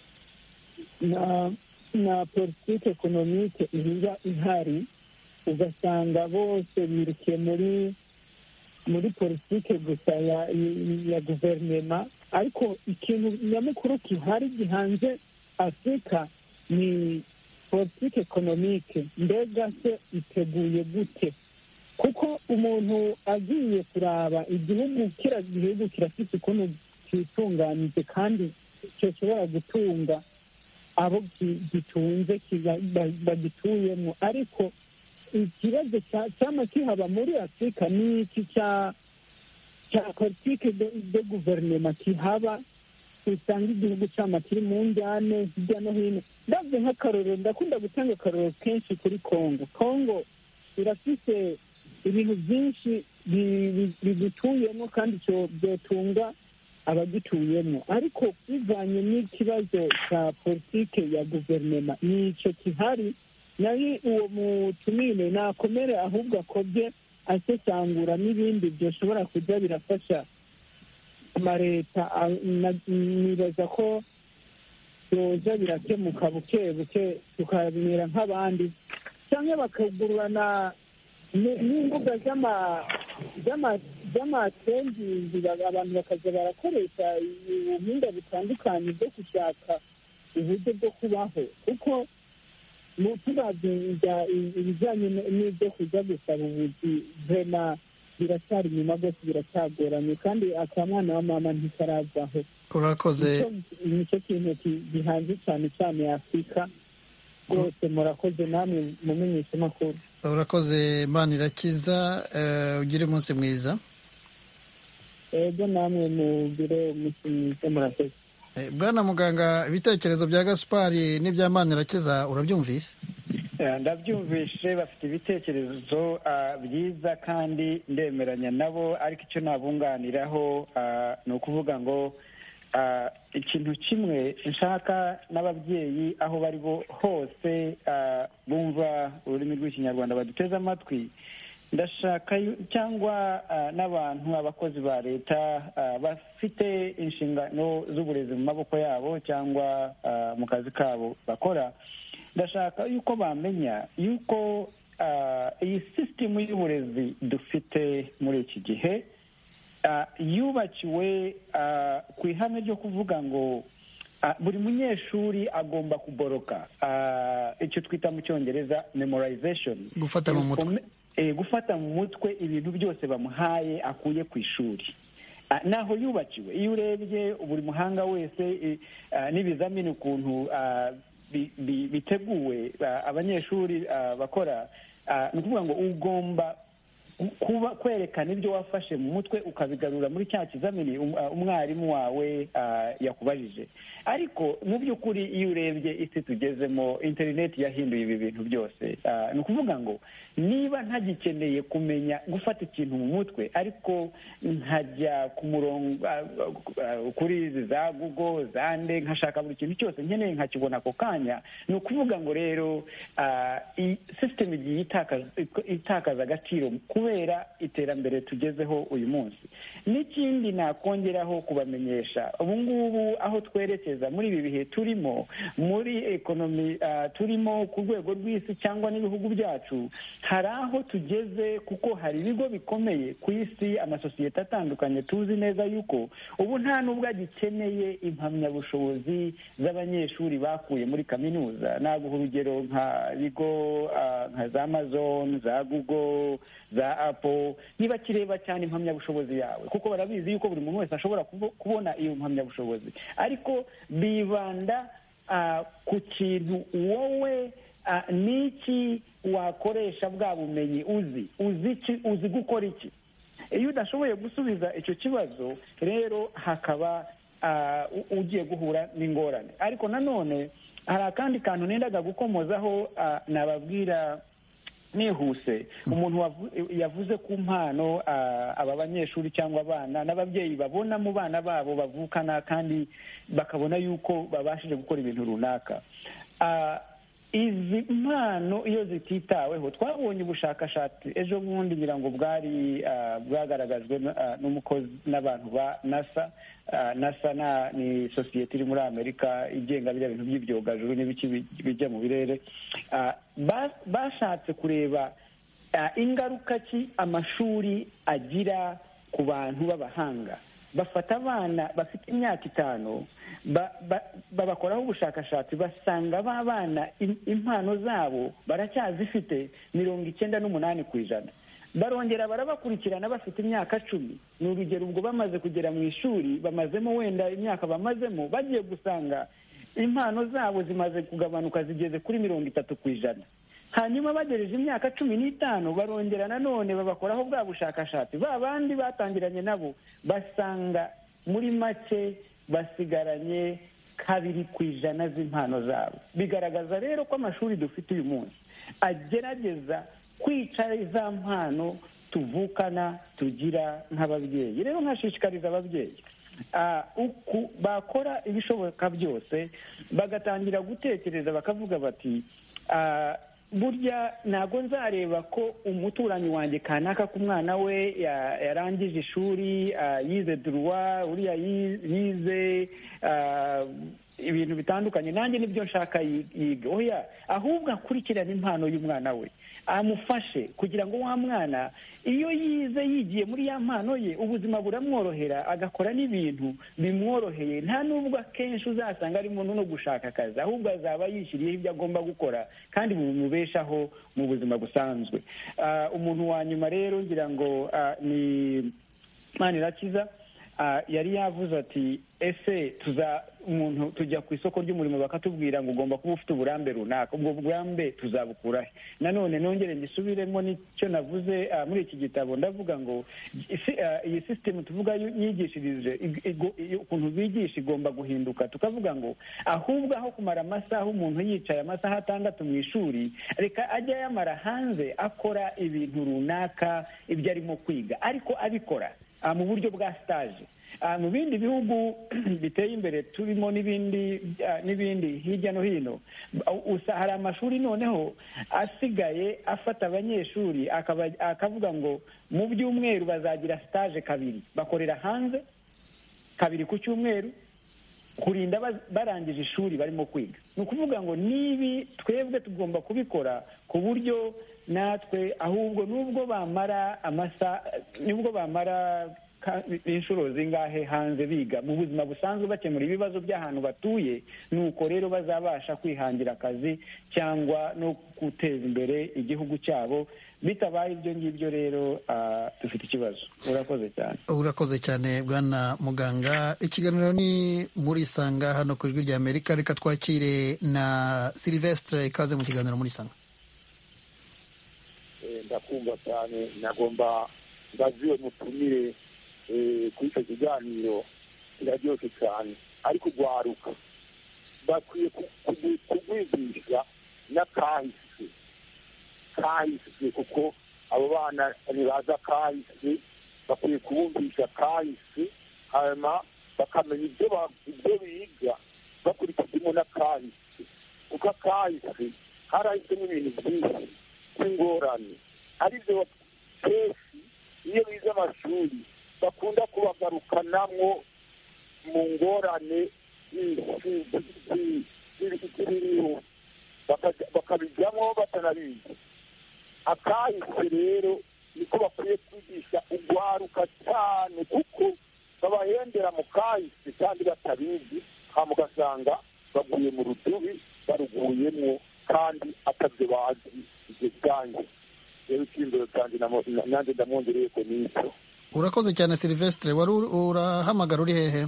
na na politike ekonomike iba ihari, ugasanga bose birukiye muri muri politike gusa ya ya guverinoma, ariko ikintu nyamukuru gihari gihanze Afurika ni politike ekonomike. mbega se iteguye gute? kuko umuntu agiye kuraba igihugu, kira gihugu kirafite ukuntu kitunganije kandi gishobora gutunga abo gitunze bagituyemo, ariko ikibazo cyama kihaba muri Afurika ni iki cya cya politike de guverinoma kihaba, usanga igihugu cyama kiri mu njyane hirya no hino. ndabyo nk'akarorero, ndakunda gutanga akarorero kenshi kuri Kongo. Kongo irafite ibintu byinshi bigituyemo kandi byotunga abagituyemo, ariko bivanye n'ikibazo cya politike ya guverinoma nicyo kihari. nayo uwo mutumire nakomere ahubwo akobye asesangura n'ibindi byoshobora kujya birafasha amaleta. nibaza ko byoza birakemuka buke buke tukamera nk'abandi, cyangwa bakagurana n'imbuga z'amatendingi, abantu bakajya barakoresha ubuhinga butandukanye bwo gushaka uburyo bwo kubaho, kuko turavye ibijyanye n'ibyo kujya gusaba ubuzi vema biracyari inyuma rwose, biracyagoranye, kandi akamwana wa mama ntikaravaho. urakoze. nicyo kintu gihanze cyane cyane Afurika rwose. murakoze namwe mumenyesha amakuru. urakoze Manirakiza, ugire umunsi mwiza. ego namwe mugire umunsi mwiza, murakoze. bwana muganga, ibitekerezo bya Gaspard n'ibya Manirakiza urabyumvise? ndabyumvishe bafite ibitekerezo byiza kandi ndemeranya nabo, ariko icyo nabunganiraho ni ukuvuga ngo ikintu kimwe nshaka n'ababyeyi aho bari hose bumva ururimi rw'ikinyarwanda baduteze amatwi, ndashaka cyangwa n'abantu abakozi ba leta bafite inshingano z'uburezi mu maboko yabo cyangwa mu kazi kabo bakora, ndashaka yuko bamenya yuko iyi sisitemu y'uburezi dufite muri iki gihe yubakiwe ku ihame ryo kuvuga ngo buri munyeshuri agomba kuboroka, icyo twita mu cyongereza memorization, gufata mu mutwe gufata mu mutwe ibintu byose bamuhaye akuye ku ishuri. Naho yubakiwe, iyo urebye buri muhanga wese n'ibizamini ukuntu biteguwe abanyeshuri bakora, ni ukuvuga ngo ugomba kuba kwerekana ibyo wafashe mu mutwe ukabigarura muri cya kizamini umwarimu wawe yakubajije. Ariko mu by'ukuri iyo urebye isi tugezemo, interineti yahinduye ibi bintu byose. Ni ukuvuga ngo niba ntagikeneye kumenya gufata ikintu mu mutwe, ariko nkajya ku murongo kuri izi za Google zande nkashaka buri kintu cyose nkeneye nkakibona ako kanya, ni ukuvuga ngo rero sisitemu igiye itakaza agaciro kubera iterambere tugezeho uyu munsi. N'ikindi nakongeraho kubamenyesha, ubu ngubu aho twerekeza muri ibi bihe turimo, muri ekonomi turimo ku rwego rw'isi cyangwa n'ibihugu byacu, hari aho tugeze kuko hari ibigo bikomeye ku isi, amasosiyete atandukanye tuzi neza yuko ubu nta n'ubwo agikeneye impamyabushobozi z'abanyeshuri bakuye muri kaminuza. Naguha urugero nka bigo nka za Amazon, za Google, za Apple, niba kireba cyane impamyabushobozi yawe kuko barabizi yuko buri muntu wese ashobora kubona iyo mpamyabushobozi, ariko bibanda ku kintu wowe n'iki wakoresha bwa bumenyi uzi uzi iki, uzi gukora iki. Iyo udashoboye gusubiza icyo kibazo rero hakaba ugiye guhura n'ingorane. Ariko nanone hari akandi kantu nendaga gukomozaho nababwira nihuse. Umuntu yavuze ku mpano aba banyeshuri cyangwa abana n'ababyeyi babona mu bana babo bavukana kandi bakabona yuko babashije gukora ibintu runaka. Izi mpano iyo zititaweho, twabonye ubushakashatsi ejo bundi ngira ngo bwari bwagaragajwe n'umukozi n'abantu ba NASA. NASA ni sosiyete iri muri Amerika igenga bya bintu by'ibyogajuru n'ibiki bijya mu birere. Bashatse kureba ingaruka ki amashuri agira ku bantu b'abahanga. Bafata abana bafite imyaka itanu babakoraho ubushakashatsi, basanga ba bana impano zabo baracyazifite mirongo icyenda n'umunani ku ijana. Barongera barabakurikirana bafite imyaka cumi. Ni urugero, ubwo bamaze kugera mu ishuri, bamazemo wenda imyaka bamazemo, bagiye gusanga impano zabo zimaze kugabanuka zigeze kuri mirongo itatu ku ijana. Hanyuma bagereje imyaka cumi n'itanu barongera nanone babakoraho bwa bushakashatsi, ba bandi batangiranye nabo basanga muri make basigaranye kabiri ku ijana z'impano zabo. Bigaragaza rero ko amashuri dufite uyu munsi agerageza kwica za mpano tuvukana tugira nk'ababyeyi. Rero nkashishikariza ababyeyi uku bakora ibishoboka byose bagatangira gutekereza bakavuga bati burya ntabwo nzareba ko umuturanyi wanjye kanaka ku mwana we yarangije ishuri yize droit, uriya yize ibintu bitandukanye, nanjye nibyo nshaka yiga. Oya, ahubwo akurikirana impano y'umwana we, amufashe kugira ngo wa mwana iyo yize yigiye muri ya mpano ye ubuzima buramworohera, agakora n'ibintu bimworoheye. Nta nubwo akenshi uzasanga ari umuntu no gushaka akazi, ahubwo azaba yishyiriyeho ibyo agomba gukora kandi bimubeshaho mu buzima busanzwe. Umuntu wa nyuma rero ngira ngo ni Manirakiza. yari yavuze ati ese tuza umuntu tujya ku isoko ry'umurimo bakatubwira ngo ugomba kuba ufite uburambe runaka, ubwo burambe tuzabukurahe? Nanone nongere ngisubiremo n'icyo navuze muri iki gitabo, ndavuga ngo iyi sisitemu tuvuga yigishirije ukuntu bigisha igomba guhinduka, tukavuga ngo ahubwo aho kumara amasaha umuntu yicaye amasaha atandatu mu ishuri, reka ajya yamara hanze akora ibintu runaka ibyo arimo kwiga, ariko abikora mu buryo bwa stage. Mu bindi bihugu biteye imbere turimo n'ibindi n'ibindi hirya no hino, hari amashuri noneho asigaye afata abanyeshuri akavuga ngo mu byumweru bazagira stage kabiri, bakorera hanze kabiri ku cyumweru kurinda barangije ishuri barimo kwiga. Ni ukuvuga ngo nibi twebwe tugomba kubikora ku buryo natwe ahubwo nubwo bamara amasa nubwo bamara inshuro zingahe hanze biga, mu buzima busanzwe bakemura ibibazo by'ahantu batuye, nuko rero bazabasha kwihangira akazi cyangwa no guteza imbere igihugu cyabo. Bitabaye ibyo ngibyo rero dufite ikibazo. Urakoze cyane. Urakoze cyane Bwana Muganga. Ikiganiro ni muri Sanga hano ku Ijwi ry'Amerika. Reka twakire na Silvestre, ikaze mu kiganiro muri Sanga. Ndakumva cyane, nagomba ndaziwe mutumire kuri icyo kiganiro kiraryoshye cyane, ariko ugwaruka bakwiye kugwigisha n'akahise kahise, kuko abo bana ntibaza kahise, bakwiye kubumvisha kahise, hanyuma bakamenya ibyo biga bakurikijemo n'akahise, kuko akahise harahisemo ibintu byinshi by'ingorane, aribyo kenshi iyo bize amashuri bakunda kubagarukanamwo mu ngorane ziriho bakabijyamo batanabizi. Akahise rero niko bakwiye kwigisha ugwaruka cyane, kuko babahendera mu kahise kandi batabizi, hama ugasanga baguye mu rudubi baruguyemwo kandi atabyo bazi ibyo byanjye. Rero icyizere cyanjye nanjye ndamwongereye ko n'icyo. Urakoze cyane Silvestre. Wari urahamagara uri hehe?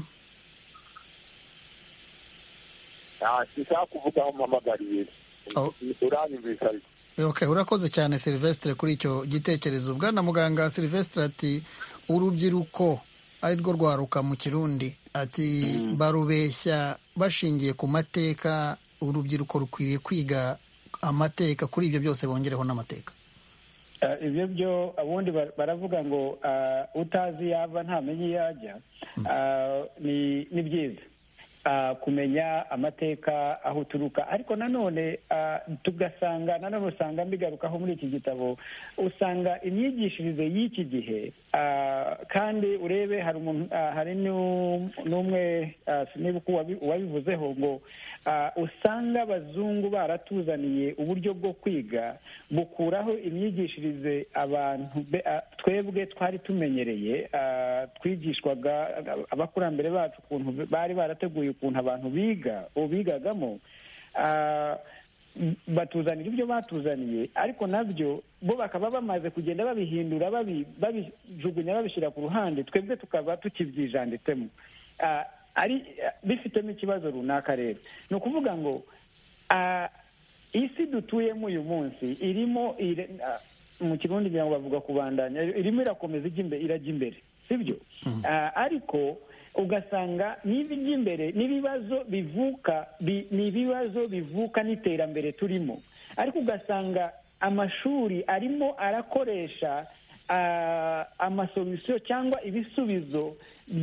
Sishaka kuvuga aho mpamagariye. Uranyumvise ariko. Okay, urakoze cyane Silvestre kuri icyo gitekerezo. Bwana Muganga, Silvestre ati urubyiruko ari rwo rwaruka mu Kirundi, ati mm. barubeshya bashingiye ku mateka, urubyiruko rukwiriye kwiga amateka, kuri ibyo byose bongereho n'amateka. Ibyo byo abundi baravuga ngo utazi yava ntamenye iyo ajya. Ni byiza kumenya amateka aho uturuka, ariko nanone tugasanga nanone usanga mbigarukaho muri iki gitabo, usanga imyigishirize y'iki gihe, kandi urebe hari umuntu hari n'umwe niba uwabivuzeho ngo usanga abazungu baratuzaniye uburyo bwo kwiga bukuraho imyigishirize abantu twebwe twari tumenyereye, twigishwaga abakurambere bacu ukuntu bari barateguye ukuntu abantu biga ubigagamo, batuzanira ibyo batuzaniye, ariko nabyo bo bakaba bamaze kugenda babihindura babijugunya babishyira ku ruhande, twebwe tukaba tukibyijanditsemo, ari bifitemo ikibazo runaka. Rero ni ukuvuga ngo isi dutuyemo uyu munsi irimo mu Kirundi ngira ngo bavuga kubandanya, irimo irakomeza irajya imbere, sibyo? Ariko ugasanga n'ibijya imbere n'ibibazo bivuka ni ibibazo bivuka n'iterambere turimo, ariko ugasanga amashuri arimo arakoresha amasolusiyo cyangwa ibisubizo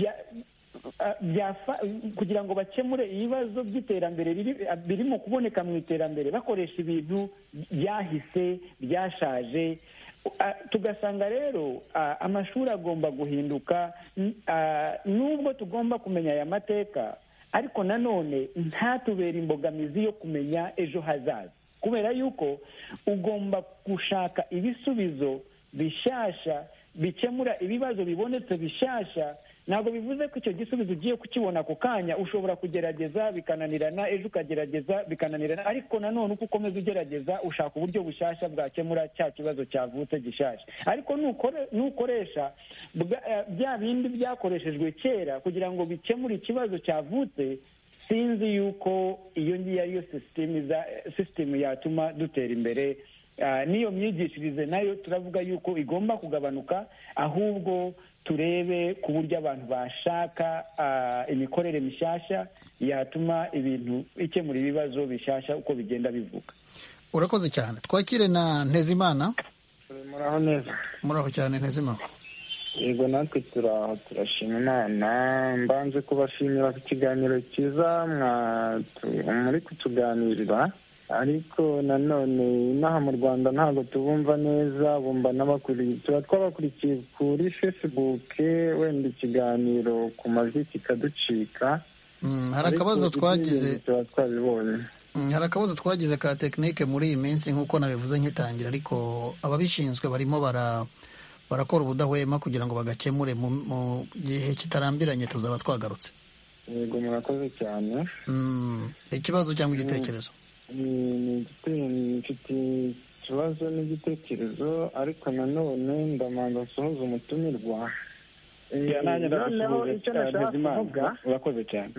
kugira ngo bakemure ibibazo by'iterambere birimo kuboneka mu iterambere, bakoresha ibintu byahise byashaje. Tugasanga rero amashuri agomba guhinduka, nubwo tugomba kumenya aya mateka, ariko nanone ntatubere imbogamizi yo kumenya ejo hazaza, kubera yuko ugomba gushaka ibisubizo bishasha bikemura ibibazo bibonetse bishasha, ntabwo bivuze ko icyo gisubizo ugiye kukibona ako kanya. Ushobora kugerageza bikananirana, ejo ukagerageza bikananirana, ariko nanone uko ukomeza ugerageza ushaka uburyo bushyashya bwakemura cya kibazo cyavutse gishyashya. Ariko nukoresha bya bindi byakoreshejwe kera kugira ngo bikemure ikibazo cyavutse, sinzi yuko iyo ngiyo ariyo sisitemu yatuma dutera imbere. N'iyo myigishirize nayo turavuga yuko igomba kugabanuka, ahubwo turebe ku buryo abantu bashaka imikorere mishyashya yatuma ibintu ikemura ibibazo bishyashya uko bigenda bivuga. Urakoze cyane. Twakire na Ntezimana. Muraho neza. Muraho cyane Ntezimana. Yego, natwe turaho turashima Imana. Mbanze kubashimira ku kiganiro cyiza muri kutuganirira, ariko nanone inaha mu Rwanda ntabwo tubumva neza, bumva n'abakurikiye, tuba twabakurikiye kuri Facebook, wenda ikiganiro ku majwi kikaducika. Hari akabazo twagize tuba twabibonye. Hari akabazo twagize ka tekinike muri iyi minsi nk'uko nabivuze nkitangira, ariko ababishinzwe barimo bara barakora ubudahwema kugira ngo bagakemure mu gihe kitarambiranye tuzaba twagarutse. Yego, murakoze cyane. Ikibazo cyangwa igitekerezo? Mfite ikibazo n'igitekerezo, ariko nanone ndamanza nsohoza umutumirwa. Noneho icyo nashaka kuvuga, urakoze cyane.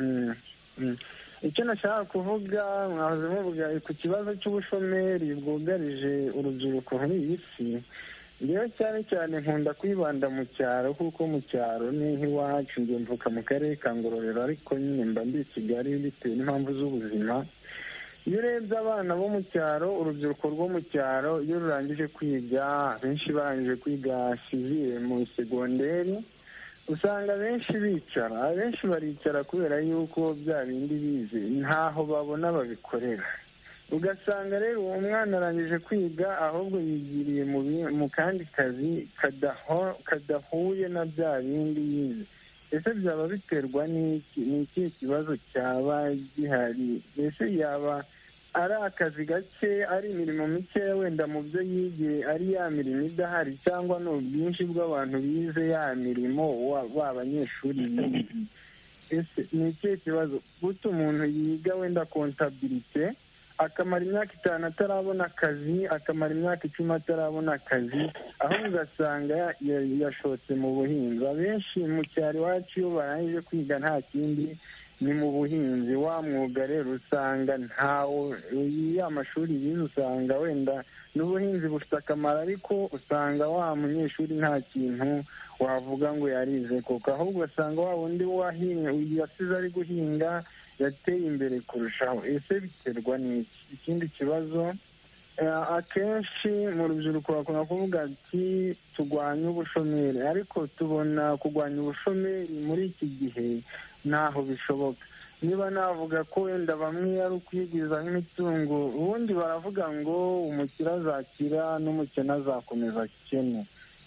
Icyo nashaka kuvuga, mwahoze muvuga ku kibazo cy'ubushomeri bwugarije urubyiruko muri iyi si. Rero cyane cyane nkunda kwibanda mu cyaro, kuko mu cyaro ni nk'iwacu, njye mvuka mu karere ka Ngororero, ariko nyine mba ndi i Kigali bitewe n'impamvu z'ubuzima. Iyo urebye abana bo mu cyaro, urubyiruko rwo mu cyaro iyo rurangije kwiga, benshi barangije kwiga siviye mu segonderi, usanga benshi bicara, abenshi baricara kubera yuko bya bindi bize ntaho babona babikorera. Ugasanga rero uwo mwana arangije kwiga, ahubwo yigiriye mu kandi kazi kadahuye na bya bindi yize. Ese byaba biterwa n'iki? Ni ikihe kibazo cyaba gihari? Ese yaba ari akazi gake, ari imirimo mikeya wenda mu byo yigiye, ari ya mirimo idahari, cyangwa ni ubwinshi bw'abantu bize ya mirimo ba banyeshuri bize? Ese ni ikihe kibazo? Guta umuntu yiga wenda kontabilite akamara imyaka itanu atarabona akazi, akamara imyaka icumi atarabona akazi, aho ugasanga yashotse mu buhinzi. Abenshi mu cyaro iwacu iyo barangije kwiga nta kindi ni mu buhinzi. Wa mwuga rero usanga ntawo, ya mashuri bize usanga wenda n'ubuhinzi bufite akamaro, ariko usanga wa munyeshuri nta kintu wavuga ngo yarize koko, ahubwo ugasanga wa wundi yasize ari guhinga yateye imbere kurushaho. Ese biterwa n'iki? Ikindi kibazo, akenshi mu rubyiruko bakunda kuvuga ati turwanye ubushomeri, ariko tubona kurwanya ubushomeri muri iki gihe ntaho bishoboka. Niba navuga ko wenda bamwe ari ukwigwizaho imitungo, ubundi baravuga ngo umukire azakira n'umukene azakomeza akene.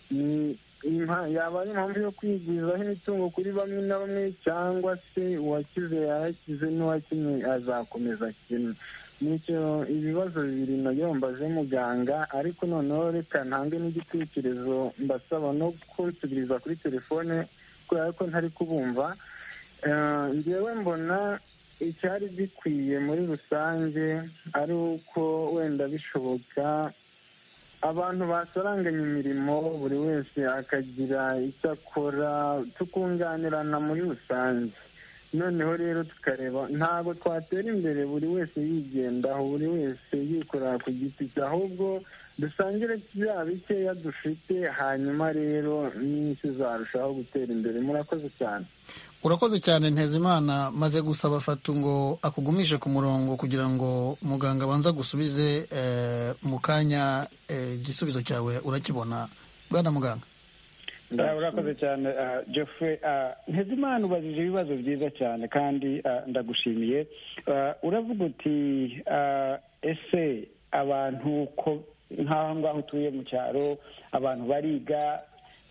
Yaba ari impamvu yo kwigwizaho imitungo kuri bamwe na bamwe, cyangwa se uwakize yarakize n'uwakenye azakomeza akene? Nicyo ibibazo bibiri nayo mbaze muganga, ariko noneho reka ntange n'igitekerezo, mbasaba no kunsubiriza kuri telefone kubera ko ntari kubumva. Njyewe mbona icyari gikwiye muri rusange ari uko wenda bishoboka abantu basaranganya imirimo, buri wese akagira icyo akora, tukunganirana muri rusange. Noneho rero tukareba, ntabwo twatera imbere buri wese yigendaho, buri wese yikorera ku giti cye, ahubwo dusangire bya bikeya dufite, hanyuma rero n'isi zarushaho gutera imbere. Murakoze cyane. Urakoze cyane Ntezimana. Maze gusaba Fatu ngo akugumishe ku murongo kugira ngo muganga abanza gusubize mu kanya. Igisubizo cyawe urakibona bwana muganga? Urakoze cyane Geoffrey. Ntezimana ubajije ibibazo byiza cyane kandi ndagushimiye. Uravuga uti ese abantu ko nk'aho ngaho utuye mu cyaro abantu bariga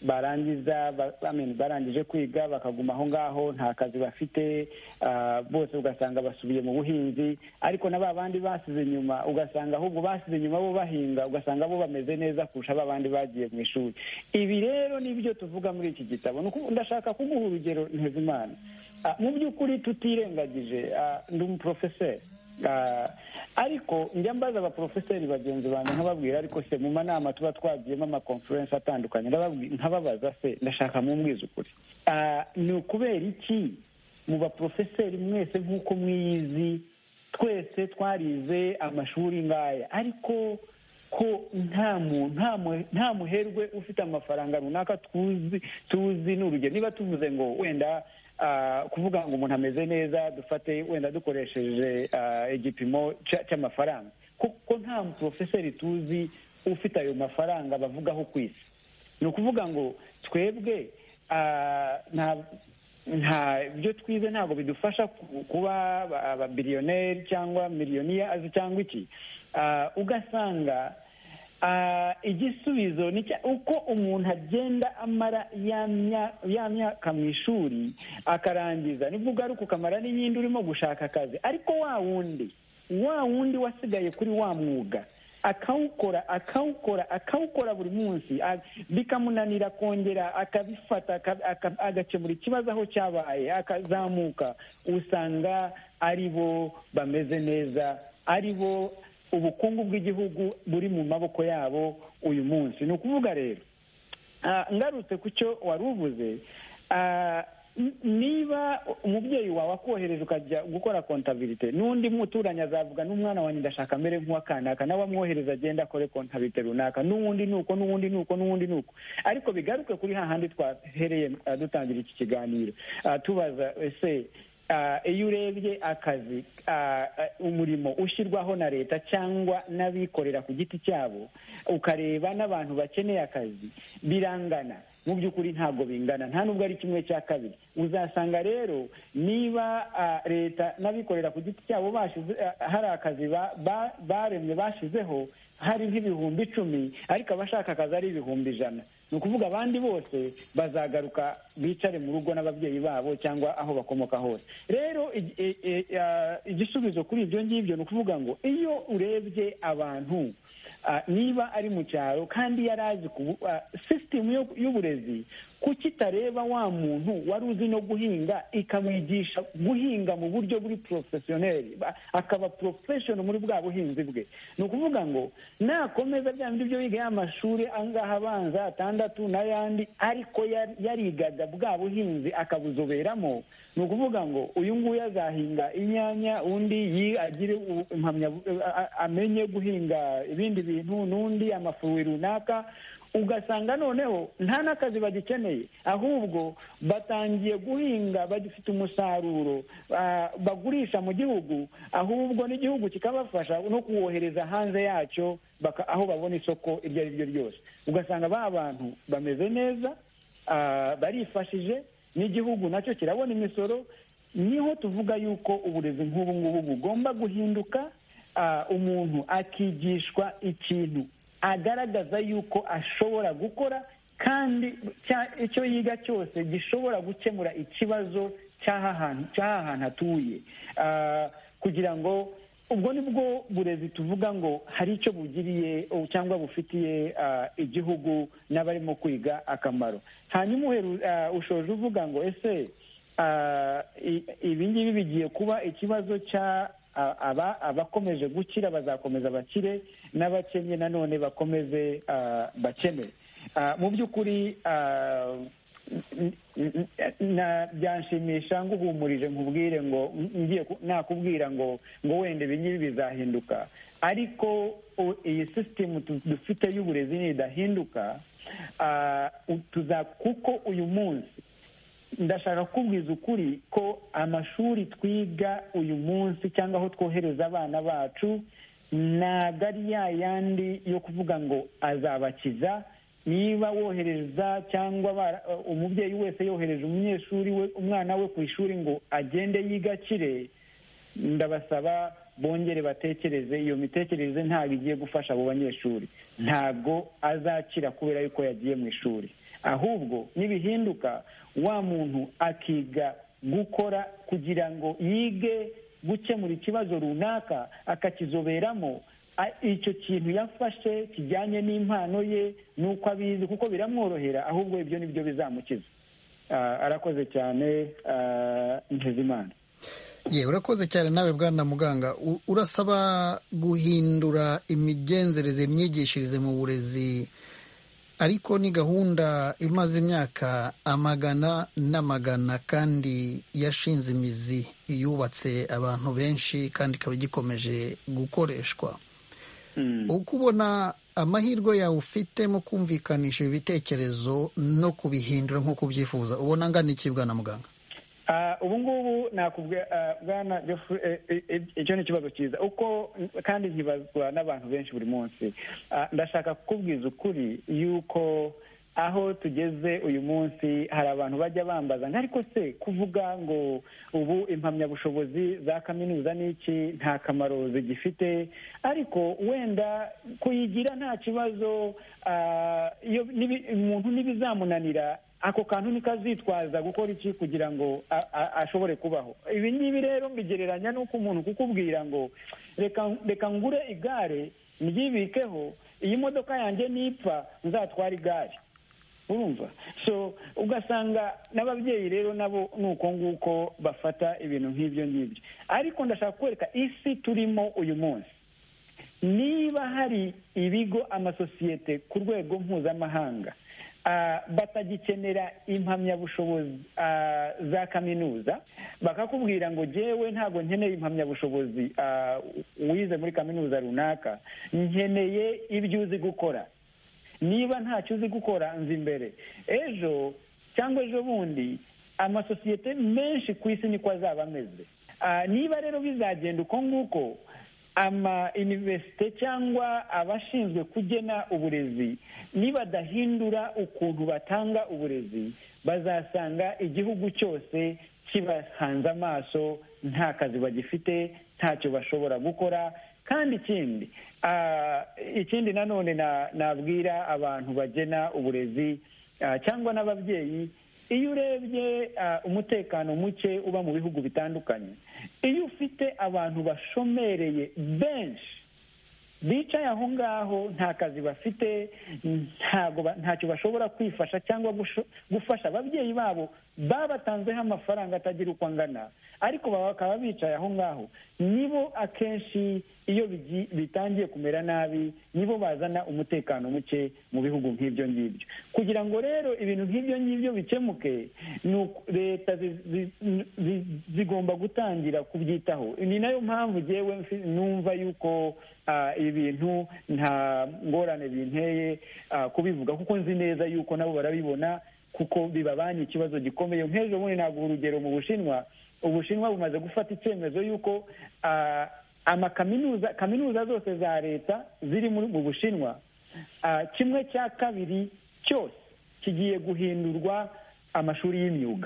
barangiza barangije kwiga bakaguma aho ngaho nta kazi bafite, bose ugasanga basubiye mu buhinzi, ariko na ba bandi basize inyuma ugasanga ahubwo basize inyuma bo bahinga, ugasanga bo bameze neza kurusha ba bandi bagiye mu ishuri. Ibi rero nibyo tuvuga muri iki gitabo. Ndashaka kuguha urugero Ntezimana. Mu by'ukuri tutirengagije, ndi umuprofeseri, ariko njya mbaza abaprofeseri bagenzi banjye nkababwira, ariko se mu manama tuba twagiyemo amakonferensi atandukanye nkababaza, se ndashaka mumbwiza ukuri, ni ukubera iki mu baprofeseri mwese nk'uko mwiyizi twese twarize amashuri ngaya, ariko ko nta nta muherwe ufite amafaranga runaka tuzi tuzi n'urugero niba tuvuze ngo wenda kuvuga ngo umuntu ameze neza dufate wenda dukoresheje igipimo cy'amafaranga, kuko nta muprofeseri tuzi ufite ayo mafaranga bavugaho ku isi. Ni ukuvuga ngo twebwe nta byo twize ntabwo bidufasha kuba ababiliyoneri cyangwa miliyoniyazi cyangwa iki. Ugasanga igisubizo ni uko umuntu agenda amara ya myaka mu ishuri akarangiza, nibwo ugaruka ukamara n'iyindi urimo gushaka akazi, ariko wa wundi wa wundi wasigaye kuri wa mwuga akawukora akawukora akawukora buri munsi, bikamunanira kongera akabifata agakemura ikibazo aho cyabaye akazamuka, usanga ari bo bameze neza, ari bo ubukungu bw'igihugu buri mu maboko yabo uyu munsi. Ni ukuvuga rero, ngarutse ku cyo wari uvuze, niba umubyeyi wawe akohereje ukajya gukora kontabilite, n'undi muturanyi azavuga n'umwana wanjye ndashaka mbere nk'uwa kanaka, nawe amwohereza agenda akore kontabilite runaka, n'uwundi nuko n'uwundi nuko n'uwundi nuko. Ariko bigaruke kuri hahandi twahereye dutangira iki kiganiro tubaza, ese iyo urebye akazi, umurimo ushyirwaho na leta cyangwa n'abikorera ku giti cyabo, ukareba n'abantu bakeneye akazi, birangana? Mu by'ukuri ntabwo bingana, nta nubwo ari kimwe cya kabiri. Uzasanga rero niba leta n'abikorera ku giti cyabo hari akazi baremye bashyizeho hari nk'ibihumbi icumi, ariko abashaka akazi ari ibihumbi ijana, ni ukuvuga abandi bose bazagaruka bicare mu rugo n'ababyeyi babo cyangwa aho bakomoka hose. Rero igisubizo kuri ibyo ngibyo ni ukuvuga ngo iyo urebye abantu, niba ari mu cyaro kandi yari azi sisitemu y'uburezi, kuki itareba wa muntu wari uzi no guhinga ikamwigisha guhinga mu buryo buri porofesiyoneri, akaba porofeshono muri bwa buhinzi bwe? Ni ukuvuga ngo nakomeza bya bindi byo yiga y'amashuri angaha abanza atandatu n'ayandi, ariko yarigaga bwa buhinzi akabuzoberamo, ni ukuvuga ngo uyu nguyu azahinga inyanya, undi agire impamya amenye guhinga ibindi bintu, n'undi amafuwi runaka. Ugasanga noneho nta n'akazi bagikeneye, ahubwo batangiye guhinga bagifite umusaruro bagurisha mu gihugu, ahubwo n'igihugu kikabafasha no kuwohereza hanze yacyo aho babona isoko iryo ari ryo ryose. Ugasanga ba bantu bameze neza, barifashije, n'igihugu nacyo kirabona imisoro. Niho tuvuga yuko uburezi nk'ubu ngubu bugomba guhinduka, umuntu akigishwa ikintu agaragaza yuko ashobora gukora, kandi icyo yiga cyose gishobora gukemura ikibazo cy'aha hantu atuye, kugira ngo ubwo nibwo burezi tuvuga ngo hari icyo bugiriye cyangwa bufitiye igihugu n'abarimo kwiga akamaro. Hanyuma ushoje uvuga ngo ese ibi ngibi bigiye kuba ikibazo cya abakomeje gukira bazakomeza bakire, n'abakennye nanone bakomeze bakene. Mu by'ukuri byanshimisha nguhumurije nkubwire ngo ngiye nakubwira ngo ngo wenda ibi ngibi bizahinduka, ariko iyi sisitemu dufite y'uburezi nidahinduka, kuko uyu munsi ndashaka kubwiza ukuri ko amashuri twiga uyu munsi cyangwa aho twohereza abana bacu ntabwo ari ya yandi yo kuvuga ngo azabakiza. Niba wohereza cyangwa umubyeyi wese yohereje umunyeshuri we umwana we ku ishuri ngo agende yigakire, ndabasaba bongere batekereze. Iyo mitekerereze ntabwo igiye gufasha abo banyeshuri, ntabwo azakira kubera yuko yagiye mu ishuri. ahubwo nibihinduka wa muntu akiga gukora kugira ngo yige gukemura ikibazo runaka akakizoberamo, icyo kintu yafashe kijyanye n'impano ye n'uko abizi kuko biramworohera, ahubwo ibyo ni byo bizamukiza. Arakoze cyane Ntezimana. Ye, urakoze cyane nawe bwana muganga. Urasaba guhindura imigenzereze, imyigishirize mu burezi, ariko ni gahunda imaze imyaka amagana n'amagana kandi yashinze imizi, yubatse abantu benshi kandi ikaba igikomeje gukoreshwa. Uko ubona amahirwe yawe ufite mu kumvikanisha ibi bitekerezo no kubihindura nk'uko ubyifuza, ubona angana iki bwana muganga? Ubu ngubu nakubwira bwana icyo ni ikibazo cyiza uko kandi nkibazwa n'abantu benshi buri munsi. Ndashaka kukubwiza ukuri yuko aho tugeze uyu munsi hari abantu bajya bambaza ngo ariko se kuvuga ngo ubu impamyabushobozi za kaminuza n'iki nta kamaro zigifite, ariko wenda kuyigira nta kibazo, umuntu ntibizamunanira ako kantu nikazitwaza gukora iki kugira ngo ashobore kubaho. Ibi ngibi rero mbigereranya n'uko umuntu kukubwira ngo reka reka ngure igare nryibikeho, iyi modoka yanjye nipfa nzatwara igare. Urumva? So ugasanga n'ababyeyi rero nabo nuko nguko bafata ibintu nk'ibyo ngibyo. Ariko ndashaka kwereka isi turimo uyu munsi, niba hari ibigo amasosiyete ku rwego mpuzamahanga batagikenera impamyabushobozi za kaminuza, bakakubwira ngo jewe ntabwo nkeneye impamyabushobozi wize muri kaminuza runaka, nkeneye ibyo uzi gukora. Niba ntacyo uzi gukora nzi imbere, ejo cyangwa ejo bundi amasosiyete menshi ku isi niko azaba ameze. Niba rero bizagenda uko nguko, ama universite cyangwa abashinzwe kugena uburezi nibadahindura ukuntu batanga uburezi, bazasanga igihugu cyose kibahanze amaso, nta kazi bagifite, ntacyo bashobora gukora. Kandi ikindi ikindi nanone nabwira abantu bagena uburezi cyangwa n'ababyeyi, iyo urebye umutekano muke uba mu bihugu bitandukanye, iyo ufite abantu bashomereye benshi bicaye aho ngaho nta kazi bafite, ntacyo bashobora kwifasha cyangwa gufasha ababyeyi babo babatanzeho amafaranga atagira uko angana, ariko bakaba bicaye aho ngaho, nibo akenshi iyo bitangiye kumera nabi nibo bazana umutekano muke mu bihugu nk'ibyo ngibyo. Kugira ngo rero ibintu nk'ibyo ngibyo bikemuke, leta zigomba gutangira kubyitaho. Ni nayo mpamvu jewe numva yuko ibintu nta ngorane binteye kubivuga, kuko nzi neza yuko nabo barabibona, kuko bibabanye ikibazo gikomeye. Nk'ejo bundi naguha urugero mu Bushinwa. Ubushinwa bumaze gufata icyemezo yuko amakaminuza kaminuza zose za leta ziri mu Bushinwa, kimwe cya kabiri cyose kigiye guhindurwa amashuri y'imyuga.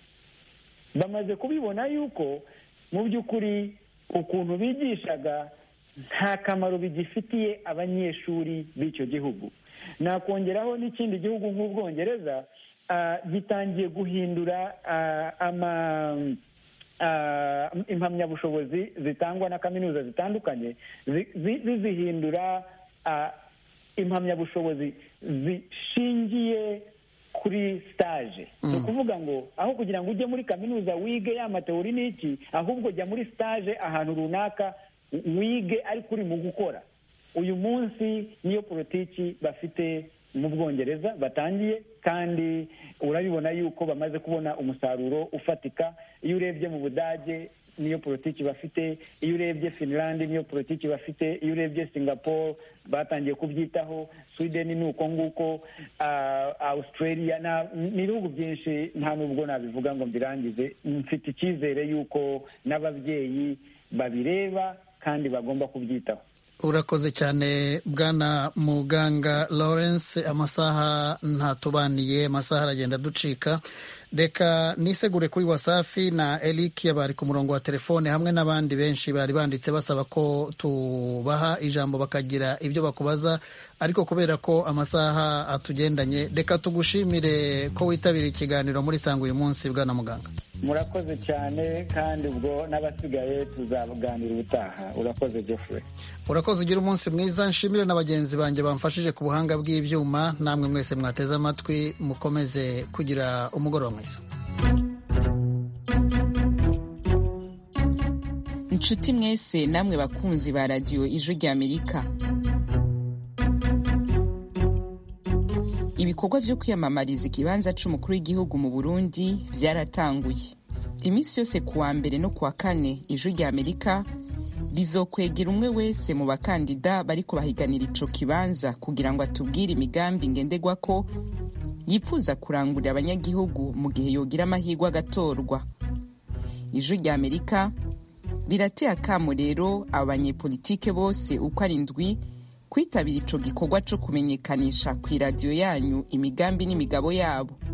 Bamaze kubibona yuko mu by'ukuri ukuntu bigishaga nta kamaro bigifitiye abanyeshuri b'icyo gihugu. Nakongeraho n'ikindi gihugu nk'Ubwongereza gitangiye guhindura ama impamyabushobozi zitangwa na kaminuza zitandukanye, zizihindura impamyabushobozi zishingiye kuri stage. Ni ukuvuga ngo aho kugira ngo ujye muri kaminuza wige ya mateori n'iki, ahubwo jya muri stage ahantu runaka wige ariko uri mu gukora. Uyu munsi niyo politiki bafite mu Bwongereza batangiye, kandi urabibona yuko bamaze kubona umusaruro ufatika. Iyo urebye mu Budage niyo politiki bafite, iyo urebye Finland niyo politiki bafite, iyo urebye Singapore batangiye kubyitaho, Sweden ni uko nguko, Australia n'ibihugu byinshi nta nubwo nabivuga ngo mbirangize. Mfite icyizere yuko n'ababyeyi babireba kandi bagomba kubyitaho. urakoze cyane bwana muganga Lawrence. Amasaha ntatubaniye, amasaha aragenda ducika. Reka nisegure kuri Wasafi na Elikia bari ku murongo wa telefone hamwe n'abandi benshi bari banditse basaba ko tubaha ijambo bakagira ibyo bakubaza, ariko kubera ko amasaha atugendanye, reka tugushimire ko witabira ikiganiro muri Sanga uyu munsi bwana muganga. Murakoze cyane, kandi ubwo n'abasigaye tuzaganira ubutaha. Urakoze Geoffrey. Urakoze, ugira umunsi mwiza. Nshimire na bagenzi banjye bamfashije ku buhanga bw'ibyuma. Namwe mwese mwateze amatwi, mukomeze kugira umugoroba mwiza. Inshuti mwese namwe bakunzi ba radiyo Ijwi ry'Amerika, ibikorwa vyo kwiyamamariza ikibanza c'umukuru w'igihugu mu Burundi vyaratanguye. Imisi yose kuwa mbere no kuwa kane Ijwi ry'Amerika rizokwegera umwe wese mu bakandida bariko bahiganira ico kibanza kugira ngo atubwire imigambi ngenderwako yipfuza kurangurira abanyagihugu mu gihe yogira amahirwe agatorwa. Ijwi ry'Amerika rirateye akamo rero abanyepolitike bose uko ari ndwi kwitabira ico gikorwa co kumenyekanisha ku iradiyo yanyu imigambi n'imigabo yabo.